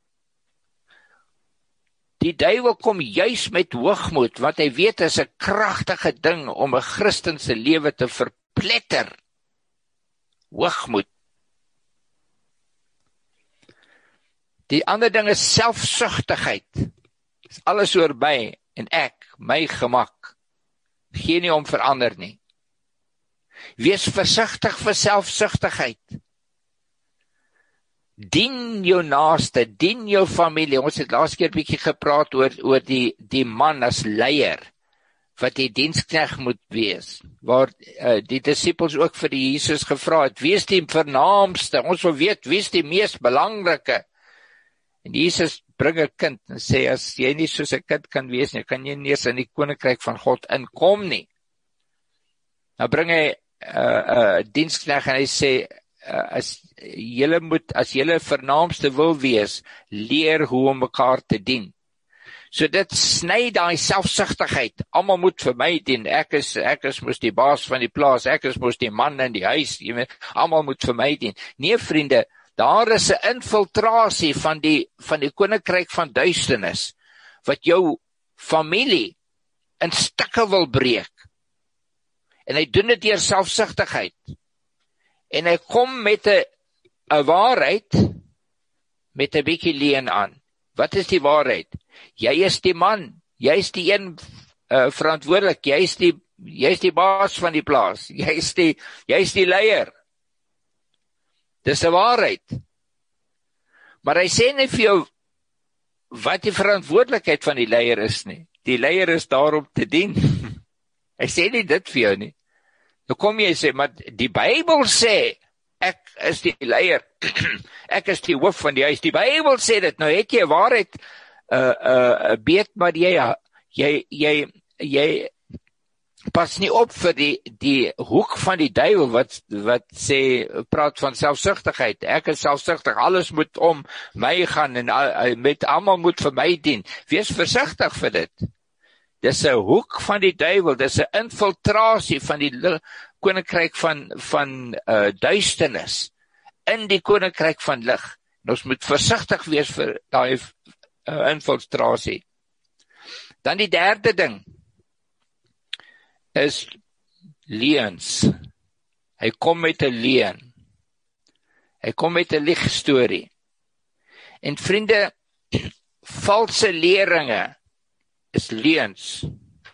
Die duiwel kom juis met hoogmoed, want hy weet dit is 'n kragtige ding om 'n Christen se lewe te verpletter. Hoogmoed. Die ander ding is selfsugtigheid. Is alles oorby en ek, my gemak. Geen nie om verander nie. Wees versigtig vir selfsugtigheid. Dien jou naaste, dien jou familie. Ons het laas keer bietjie gepraat oor oor die die man as leier wat die diensknegt moet wees. Waar uh, die disippels ook vir die Jesus gevra het, wees die vernaamste. Ons wil weet wie is die mees belangrike. En Jesus bring 'n kind en sê, as jy nie soos 'n kind kan wees nie, kan jy nie eens in die koninkryk van God inkom nie. Nou bring hy 'n uh, uh, diensknegt en hy sê, uh, as julle moet, as julle vernaamste wil wees, leer hoe om mekaar te dien. So dit sny daai selfsugtigheid. Almal moet vir my dien. Ek is ek is mos die baas van die plaas, ek is mos die man in die huis, jy weet, almal moet vir my dien. Nee, vriende, daar is 'n infiltrasie van die van die koninkryk van duisternis wat jou familie in stukke wil breek. En hy doen dit deur selfsugtigheid. En hy kom met 'n 'n waarheid met 'n bietjie leuen aan. Wat is die waarheid? Jy is die man, jy is die een uh, verantwoordelik, jy is die jy is die baas van die plaas, jy is die jy is die leier. Dis 'n waarheid. Maar hy sê nie vir jou wat die verantwoordelikheid van die leier is nie. Die leier is daar om te dien. Hy sê nie dit vir jou nie. Nou kom jy sê, maar die Bybel sê, ek is die leier. Ek is die hoof van die huis. Die Bybel sê dit. Nou het jy waarheid uh, uh, beet, maar jy, jy, jy, jy pas nie op vir die, die hoek van die duiwel, wat, wat sê, praat van selfsugtigheid. Ek is selfsugtig, alles moet om my gaan, en uh, met almal moet vir my dien. Wees versigtig vir dit. Dis 'n hoek van die duiwel, dis 'n infiltrasie van die koninkryk van, van uh, duisternis, in die koninkryk van lig. En ons moet versigtig wees vir daai uh, infiltrasie. Dan die derde ding is leuns. Hy kom met 'n leuen. Hy kom met 'n liegstorie. En vriende, valse leringe is leuns.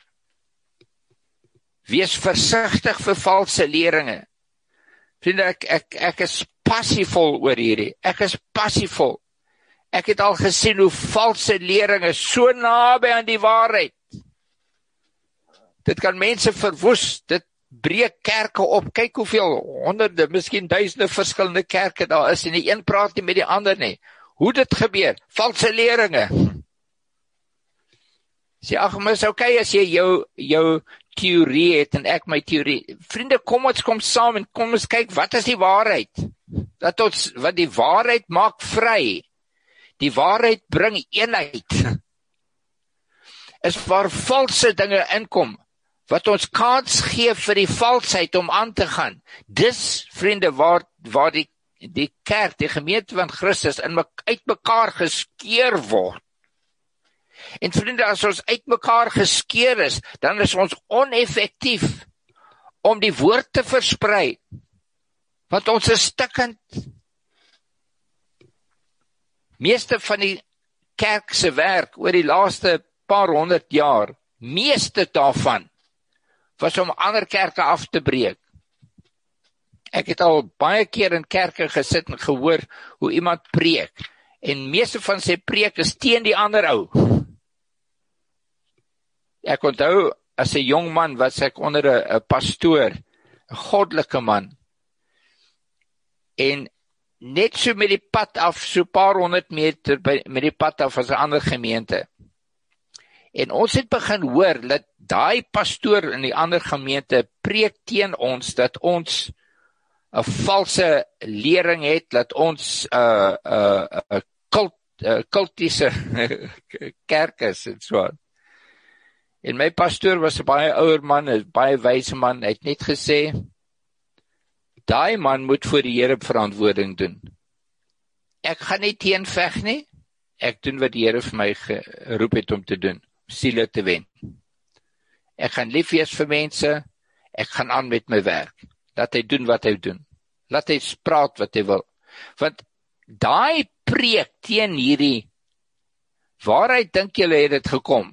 Wees versigtig vir valse leringe. Vriende, ek, ek, ek is passievol oor hierdie. Ek is passievol. Ek het al gesien hoe valse leringe so naby aan die waarheid. Dit kan mense verwoes, dit breek kerke op. Kyk hoeveel honderde, miskien duisende verskillende kerke daar is, en die een praat nie met die ander nie. Hoe dit gebeur? Valse leringe. Sê, ag, maar is okay as jy jou, jou theorie het, en ek my theorie. Vriende, kom ons kom saam, en kom ons kyk, wat is die waarheid? Dat ons, wat die waarheid maak vry. Die waarheid bring eenheid. Is waar valse dinge inkom, wat ons kans gee vir die valsheid om aan te gaan. Dis, vriende, waar, waar die, die kerk, die gemeente van Christus, in me, uit mekaar geskeer word. En vriende, as ons uit mekaar geskeer is, dan is ons oneffektief om die woord te versprei. Want ons is stikkend. Meeste van die kerkse werk oor die laaste paar honderd jaar, meeste daarvan, was om ander kerke af te breek. Ek het al baie keer in kerke gesit en gehoor hoe iemand preek, en meeste van sy preek is teen die ander ou. Ek onthou, as 'n jong man was ek onder 'n, 'n pastoor, 'n goddelike man, en net so met die pad af, so paar honderd meter by, met die pad af as 'n ander gemeente. En ons het begin hoor, dat daai pastoor in die ander gemeente preek teen ons, dat ons 'n valse lering het, dat ons 'n uh, 'n uh, uh, kult, uh, kultiese kerk is, en so. En my pastoor was 'n baie ouer man, 'n baie wyse man, hy het net gesê, daai man moet voor die Here verantwoording doen. Ek gaan nie teen veg nie, ek doen wat die Here vir my geroep het om te doen, siele te wen. Ek gaan lief wees vir mense, ek gaan aan met my werk. Laat hy doen wat hy doen. Laat hy praat wat hy wil. Want daai preek teen hierdie waarheid, dink julle het dit gekom?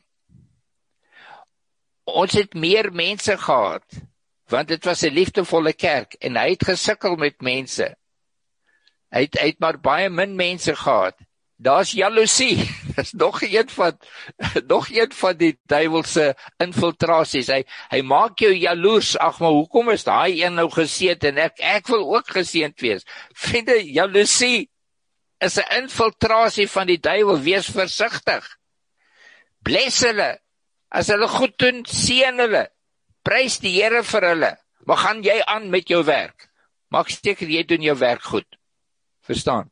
Ons het meer mense gehad, want dit was 'n liefdevolle kerk, en hy het gesukkel met mense. Hy het, hy het maar baie min mense gehad. Daar's jaloesie. Dis nog een van, nog een van die duiwelse infiltrasies. Hy, hy maak jou jaloers. Ag, maar hoekom is daai een nou geseënd en ek, ek wil ook geseënd wees? Vriende, jaloesie is 'n infiltrasie van die duiwel. Wees versigtig. Bless hulle. As hulle goed doen, seën hulle. Prys die Here vir hulle. Maar gaan jy aan met jou werk? Maak seker jy doen jou werk goed. Verstaan?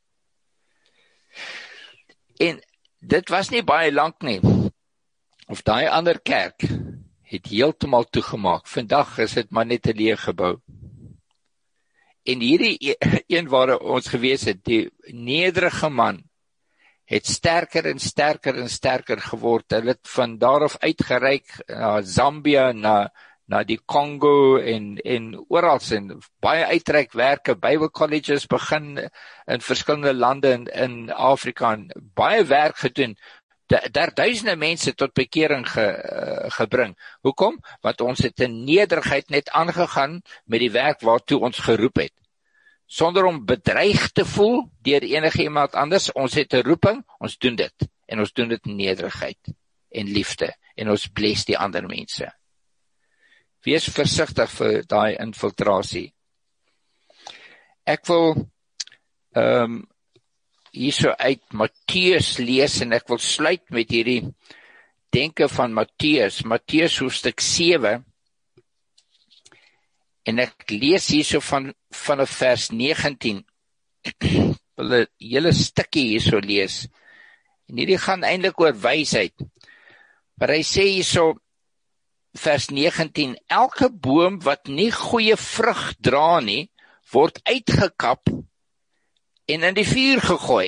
En dit was nie baie lank nie, of daai ander kerk het heeltemal toegemaak. Vandag is dit maar net 'n leë gebou. En hierdie een waar ons gewees het, die nederige man, het sterker en sterker en sterker geword. Hulle het van daar af uitgereik na Zambia, na na die Kongo en en oral en baie uitreikwerke, Bible colleges begin in verskillende lande in, in Afrika, en baie werk gedoen. Daar duisende mense tot bekering ge, uh, gebring. Hoekom? Want ons het in nederigheid net aangegaan met die werk waartoe ons geroep het. Sonder om bedreig te voel deur enige iemand anders. Ons het 'n roeping, ons doen dit. En ons doen dit in nederigheid en liefde. En ons bless die ander mense. Wees versigtig vir daai infiltrasie. Ek wil um, hierso uit Matteus lees, en ek wil sluit met hierdie denke van Matteus, Matteus hoofstuk sewe, en ek lees hierso van, vanaf vers negentien, wil 'n hele stukkie hierso lees, en hierdie gaan eintlik oor wysheid, maar hy sê hierso, vers negentien, elke boom wat nie goeie vrug dra nie, word uitgekap en in die vuur gegooi.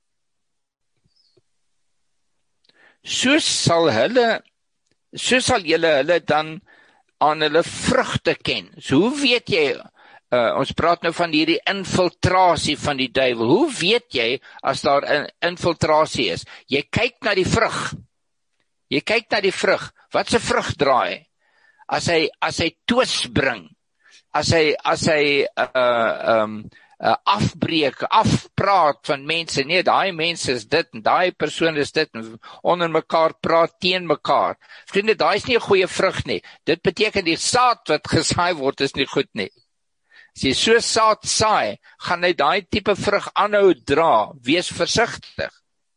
So sal hulle, so sal julle hulle dan aan hulle vrugte ken. So hoe weet jy, uh, ons praat nou van hierdie infiltrasie van die duiwel, hoe weet jy as daar 'n infiltrasie is? Jy kyk na die vrug, jy kyk na die vrug, wat se vrug dra hy? As hy, as hy twis bring, as hy, as hy, uh, um, Uh, afbreek, afpraat van mense, nee, daai mense is dit, en daai persoon is dit, en onder mekaar praat teen mekaar. Vriende, daai is nie 'n goeie vrug nie. Dit beteken die saad wat gesaai word is nie goed nie. As jy so saad saai, gaan hy daai tipe vrug aanhou dra. Wees versigtig.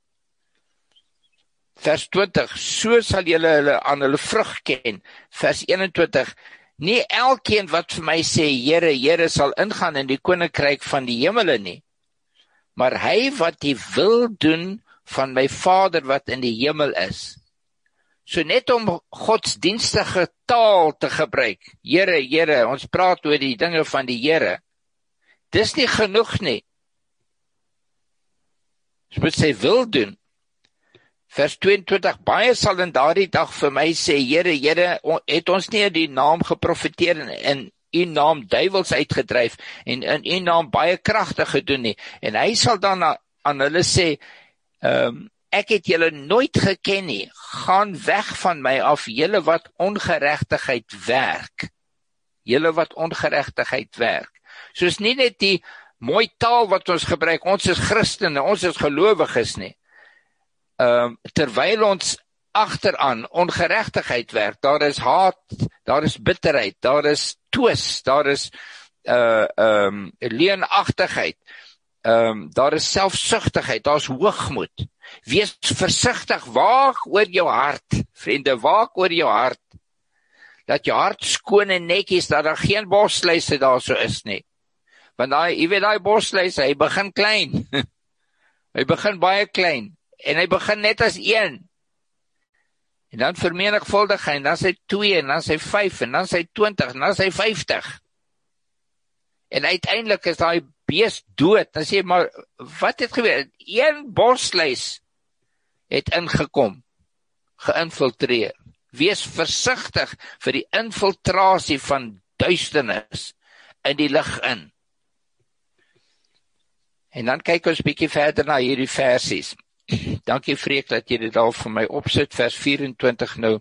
Vers twintig, so sal julle hulle aan hulle vrug ken. Vers eenentwintig, nie elkeen wat vir my sê, Here, Here, sal ingaan in die koninkryk van die hemele nie, maar hy wat die wil doen van my Vader wat in die hemel is. So net om godsdienstige taal te gebruik, Here, Here, ons praat oor die dinge van die Here, dis nie genoeg nie. Ons moet sy wil doen. Vers tweeëntwintig, baie sal in daardie dag vir my sê, Here, Here, het ons nie in die naam geprofeteer en in u naam duiwels uitgedryf en in u naam baie kragtig gedoen nie. En hy sal dan aan hulle sê, um, ek het julle nooit geken nie, gaan weg van my af, julle wat ongeregtigheid werk. Julle wat ongeregtigheid werk. So is nie net die mooi taal wat ons gebruik, ons is Christene, ons is gelowiges nie. Um, terwyl ons agteraan ongeregtigheid werk, daar is haat, daar is bitterheid, daar is twis, daar is uh, um, leenagtigheid, um, daar is selfsugtigheid, daar is hoogmoed. Wees versigtig, waak oor jou hart, vriende, waak oor jou hart, dat jou hart skoon en netjies, dat daar geen bosluise daar so is nie. Want die, jy weet die bosluise, hy begin klein, hy begin baie klein, en hy begin net as een, en dan vermenigvuldig hy, en dan sy twee, en dan sy vyf, en dan sy twintig, en dan sy vyftig, en uiteindelik is die beest dood, dan sê jy, maar wat het gebeur? Een bosluis het ingekom, geïnfiltreer. Wees versigtig vir die infiltrasie van duisternis in die lig in. En dan kyk ons bietjie verder na hierdie versies. Dankie Freek dat jy dit al vir my opsit, vers vyf-en-twintig nou.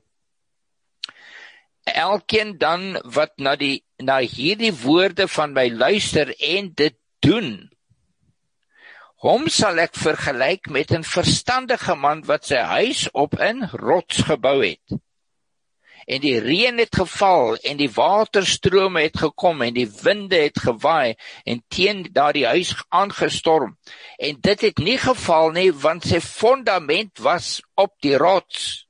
Elkeen dan wat na die na hierdie woorde van my luister en dit doen, hom sal ek vergelyk met 'n verstandige man wat sy huis op 'n rots gebou het. En die reën het geval, en die waterstrome het gekom, en die winde het gewaai, en teen daardie huis aangestorm. En dit het nie geval nie, want sy fondament was op die rots.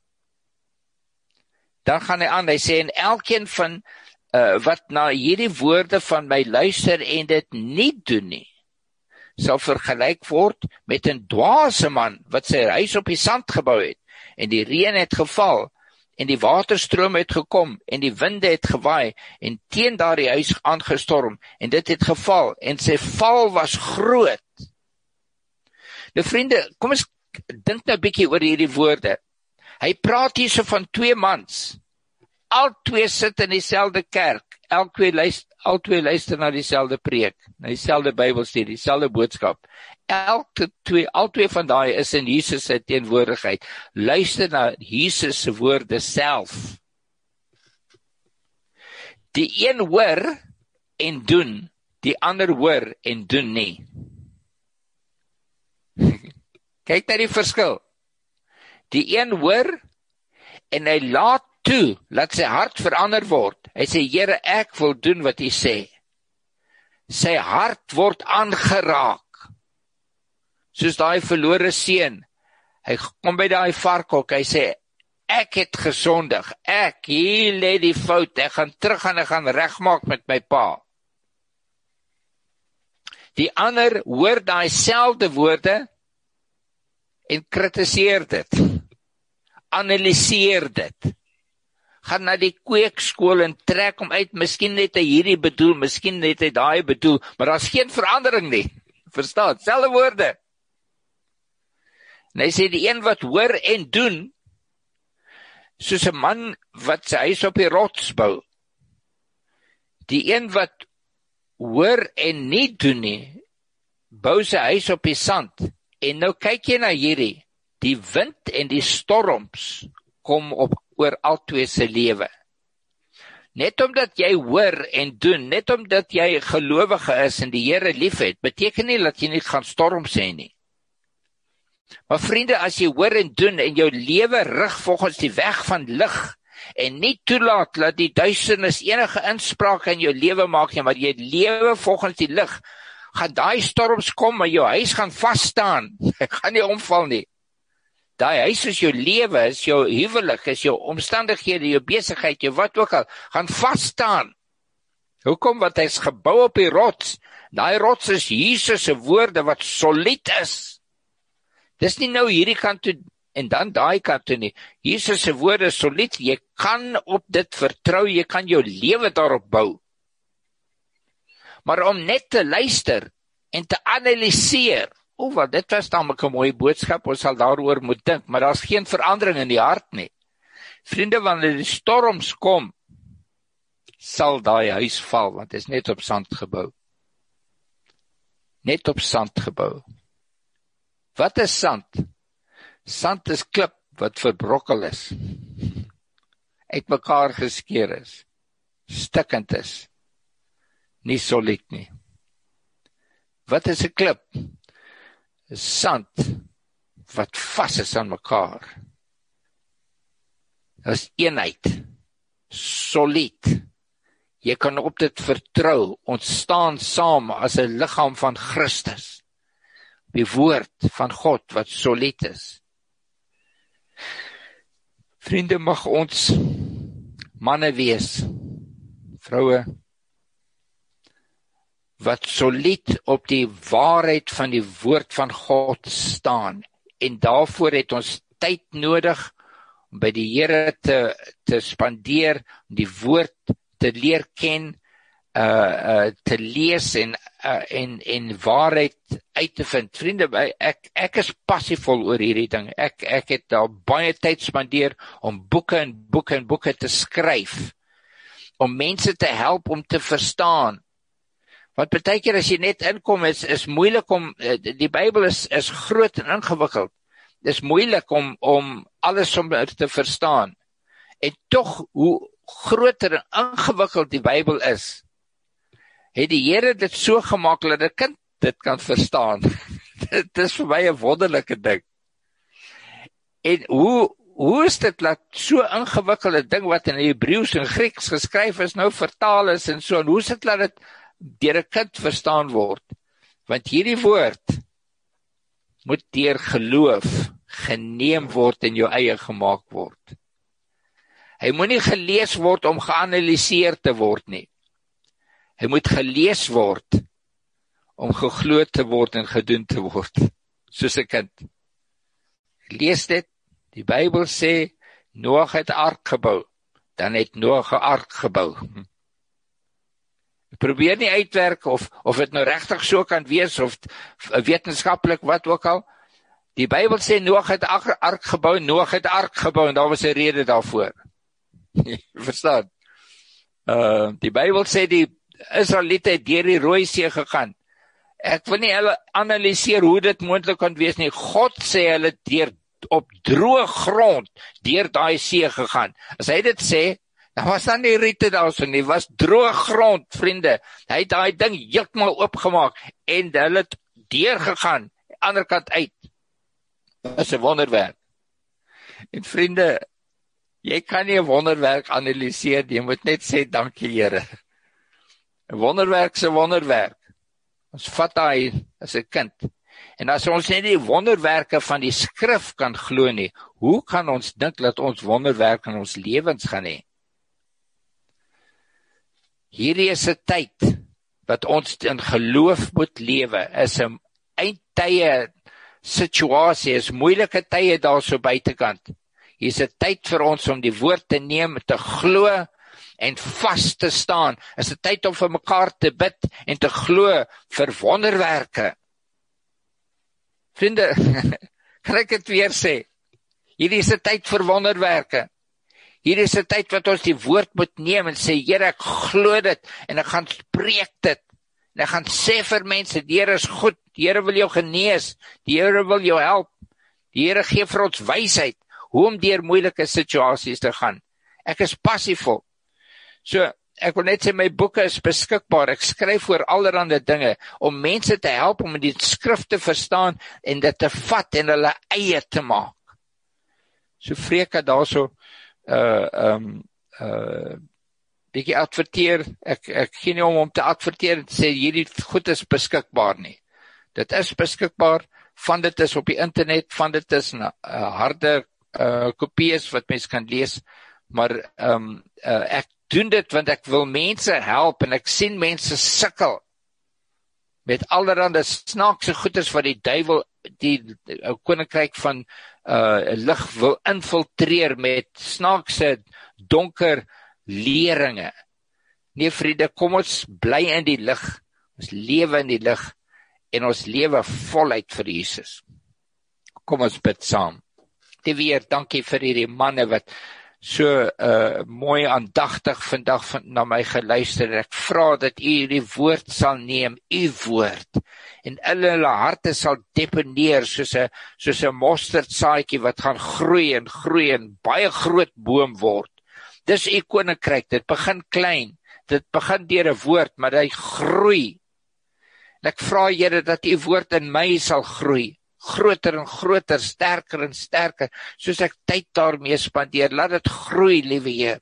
Dan gaan hy aan, hy sê, en elkeen van, uh, wat na hierdie woorde van my luister en dit nie doen nie, sal vergelyk word met 'n dwaase man, wat sy huis op die sand gebou het, en die reën het geval, en die waterstrome het gekom, en die winde het gewaai, en teen daardie huis aangestorm, en dit het geval, en sy val was groot. Nou vriende, kom ons dink nou 'n bietjie oor hierdie woorde. Hy praat hierso van twee mans, al twee sit in dieselfde kerk, al twee luister, al twee luister na dieselfde preek, na dieselfde Bybelstudie, dieselfde boodskap. Elke twee, al twee van daai is in Jesus se teenwoordigheid. Luister na Jesus se woorde self. Die een hoor en doen, die ander hoor en doen nie. Kyk na die verskil. Die een hoor en hy laat toe, laat sy hart verander word. Hy sê, Here, ek wil doen wat U sê. Sy hart word aangeraak. soos daai verlore seun. Hy kom by daai varkhok, hy sê, ek het gesondig, ek, hier lê die fout, ek gaan terug en ek gaan regmaak met my pa. Die ander hoor daai selfde woorde en kritiseer dit, analyseer dit, gaan na die kweekskool en trek hom uit, miskien net hy hierdie bedoel, miskien net hy daai bedoel, maar daar's geen verandering nie, verstaan, selfde woorde. En hy sê die een wat hoor en doen, soos 'n man wat sy huis op die rots bou. Die een wat hoor en nie doen nie, bou sy huis op die sand. En nou kyk jy na hierdie, die wind en die storms kom op oor albei se lewe. Net omdat jy hoor en doen, net omdat jy gelowige is en die Here liefhet, beteken nie dat jy nie gaan storms hê nie. Maar vriende, as jy hoor en doen en jou lewe rig volgens die weg van lig en nie toelaat dat die duisternis enige inspraak in jou lewe maak nie, maar jy lewe volgens die lig, gaan daai storms kom, maar jou huis gaan vas staan. Hy gaan nie omval nie. Daai huis is jou lewe, is jou huwelik, is jou omstandighede, jou besigheid, jou wat ook al, gaan vas staan. Hoekom? Want hy is gebou op die rots. Daai rots is Jesus se woorde wat solied is. Dis nie nou hierdie kant toe en dan daai kant toe nie. Jesus se woorde is solied, jy kan op dit vertrou, jy kan jou lewe daarop bou. Maar om net te luister en te analyseer, o, wat dit was dan 'n mooi boodskap, ons sal daaroor moet dink, maar daar's geen verandering in die hart nie. Vriende, wanneer die storms kom, sal daai huis val, want dit is net op sand gebou. Net op sand gebou. Wat is sand? Sand is klip wat verbrokkel is, uitmekaar geskeur is, stikkend is, nie solied nie. Wat is 'n klip? Sand wat vas is aan mekaar. Dit is eenheid, solied. Jy kan op dit vertrou, ons staan saam as 'n liggaam van Christus. Die woord van God wat solied is. Vriende, mag ons manne wees, vroue, wat solied op die waarheid van die woord van God staan. En daarvoor het ons tyd nodig om by die Here te, te spandeer, om die woord te leer ken, uh, uh, te lees en, uh, en, en waarheid uit te vind. Vriende, ek, ek is passievol oor hierdie ding. Ek, ek het daar baie tyd spandeer om boeke en boeke en boeke te skryf, om mense te help om te verstaan. Want baie keer as jy net inkom, is, is moeilik om, die Bybel is, is groot en ingewikkeld. Dit is moeilik om, om alles om te verstaan. En tog, hoe groter en ingewikkeld die Bybel is, het die Here dit so gemaak dat 'n kind dit kan verstaan. Dit is vir my 'n wonderlike ding. En hoe, hoe is dit dat so ingewikkelde ding wat in Hebreëus en Grieks geskryf is, nou vertaal is en so, en hoe is dit dat dit deur 'n kind verstaan word? Want hierdie woord moet deur geloof geneem word en jou eie gemaak word. Hy moet nie gelees word om geanalyseer te word nie. Hy moet gelees word om geglo te word en gedoen te word, soos 'n kind. Lees dit, die Bybel sê, Noag het 'n ark gebou, dan het Noag 'n ark gebou. Probeer nie uitwerk of, of het nou regtig so kan wees, of wetenskaplik wat ook al. Die Bybel sê, Noag het 'n ark gebou, Noag het 'n ark gebou, en daar was 'n rede daarvoor. Verstaan? Uh, die Bybel sê, die Israeliete het deur die Rooi See gegaan. Ek wil nie hulle analyseer hoe dit moontlik kan wees nie. God sê hulle deur op droë grond deur daai see gegaan. As hy dit sê, dan was dan nie riete daarso nie, was droë grond, vriende. Hy het daai ding heeltemal oopgemaak en hulle het deur gegaan, ander kant uit. Dit is 'n wonderwerk. En vriende, jy kan nie 'n wonderwerk analiseer, jy moet net sê dankie Here. 'n Wonderwerk is 'n wonderwerk. Ons vat hy as 'n kind En as ons net die wonderwerke van die skrif kan glo nie, hoe kan ons dink dat ons wonderwerke in ons lewens gaan hê? Hierdie is 'n tyd wat ons in geloof moet lewe, is 'n eindtye situasie, is moeilike tye daar so buitekant. Hier is 'n tyd vir ons om die woord te neem, te glo en vas te staan. Is 'n tyd om vir mekaar te bid en te glo vir wonderwerke. Vriende, kan ek dit weer sê? Hierdie is 'n tyd vir wonderwerke. Hierdie is 'n tyd wat ons die woord moet neem en sê, Here, ek glo dit en ek gaan spreek dit. En ek gaan sê vir mense, die Here is goed, die Here wil jou genees, die Here wil jou help. Die Here gee vir ons wysheid hoe om deur moeilike situasies te gaan. Ek is passievol. So, ek wil net sê, my boeke is beskikbaar. Ek skryf oor allerlei dinge, om mense te help om die skrif te verstaan en dit te vat en hulle eie te maak. So Freka daarso, uh, um, uh, bietjie adverteer, ek, ek gee nie om om te adverteer en te sê, hierdie goed is beskikbaar nie. Dit is beskikbaar, van dit is op die internet, van dit is na, uh, harde uh, kopieës wat mens kan lees, maar um, uh, ek doen dit want ek wil mense help en ek sien mense sukkel met allerhande snaakse goeders wat die duiwel die, die koninkryk van uh, lig wil infiltreer met snaakse donker leringe. Nee vriende, kom ons bly in die lig, ons lewe in die lig en ons lewe voluit vir Jesus. Kom ons bid saam. Die weer, dankie vir hierdie manne wat so uh, mooi aandagtig vandag van, na my geluister. Ek vra dat u die woord sal neem, u woord, en hulle harte sal deponeer soos 'n soos 'n mosterdsaadjie wat gaan groei en groei en baie groot boom word. Dis u koninkryk, dit begin klein, dit begin deur 'n woord, maar hy groei. En ek vra Here dat u woord in my sal groei. Groter en groter, sterker en sterker, soos ek tyd daarmee spandeer, laat dit groei, liewe Heer.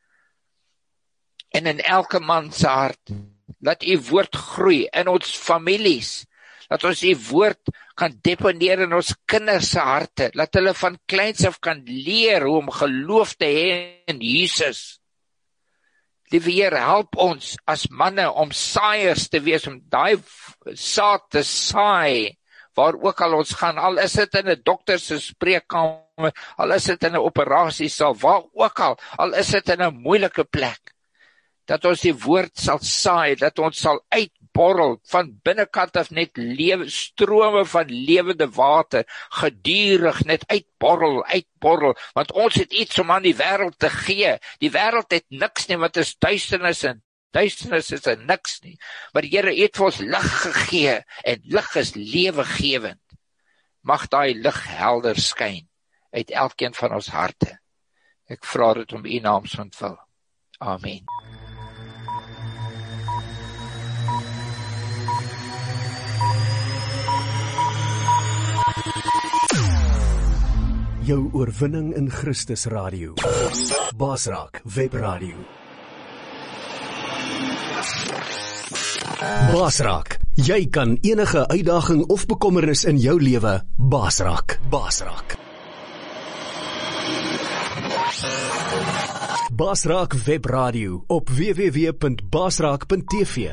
En in elke man se hart, laat u woord groei in ons families, laat ons u woord kan deponeer in ons kinders se harte, laat hulle van kleins af kan leer hoe om geloof te hê in Jesus. Liewe Heer, help ons as manne om saaiers te wees, om daai saad te saai, waar ook al ons gaan, al is dit in 'n dokter se spreekkamer, al is dit in 'n operasiesaal, waar ook al, al is dit in 'n moeilike plek, dat ons die woord sal saai, dat ons sal uitborrel, van binnekant af net lewe, strome van lewende water, gedurig net uitborrel, uitborrel, want ons het iets om aan die wêreld te gee. Die wêreld het niks nie, wat is duisternis en Duisternis is er niks nie, maar Here het vir ons lig gegee, en lig is lewegewend. Mag daai lig helder skyn uit elkeen van ons harte. Ek vra dit om u naam se ontwil. Amen. Jou oorwinning in Christus Radio. Basraak Webradio. Basraak, jy kan enige uitdaging of bekommernis in jou lewe basraak. Basraak. Basraak Webradio op w w w punt basraak punt t v.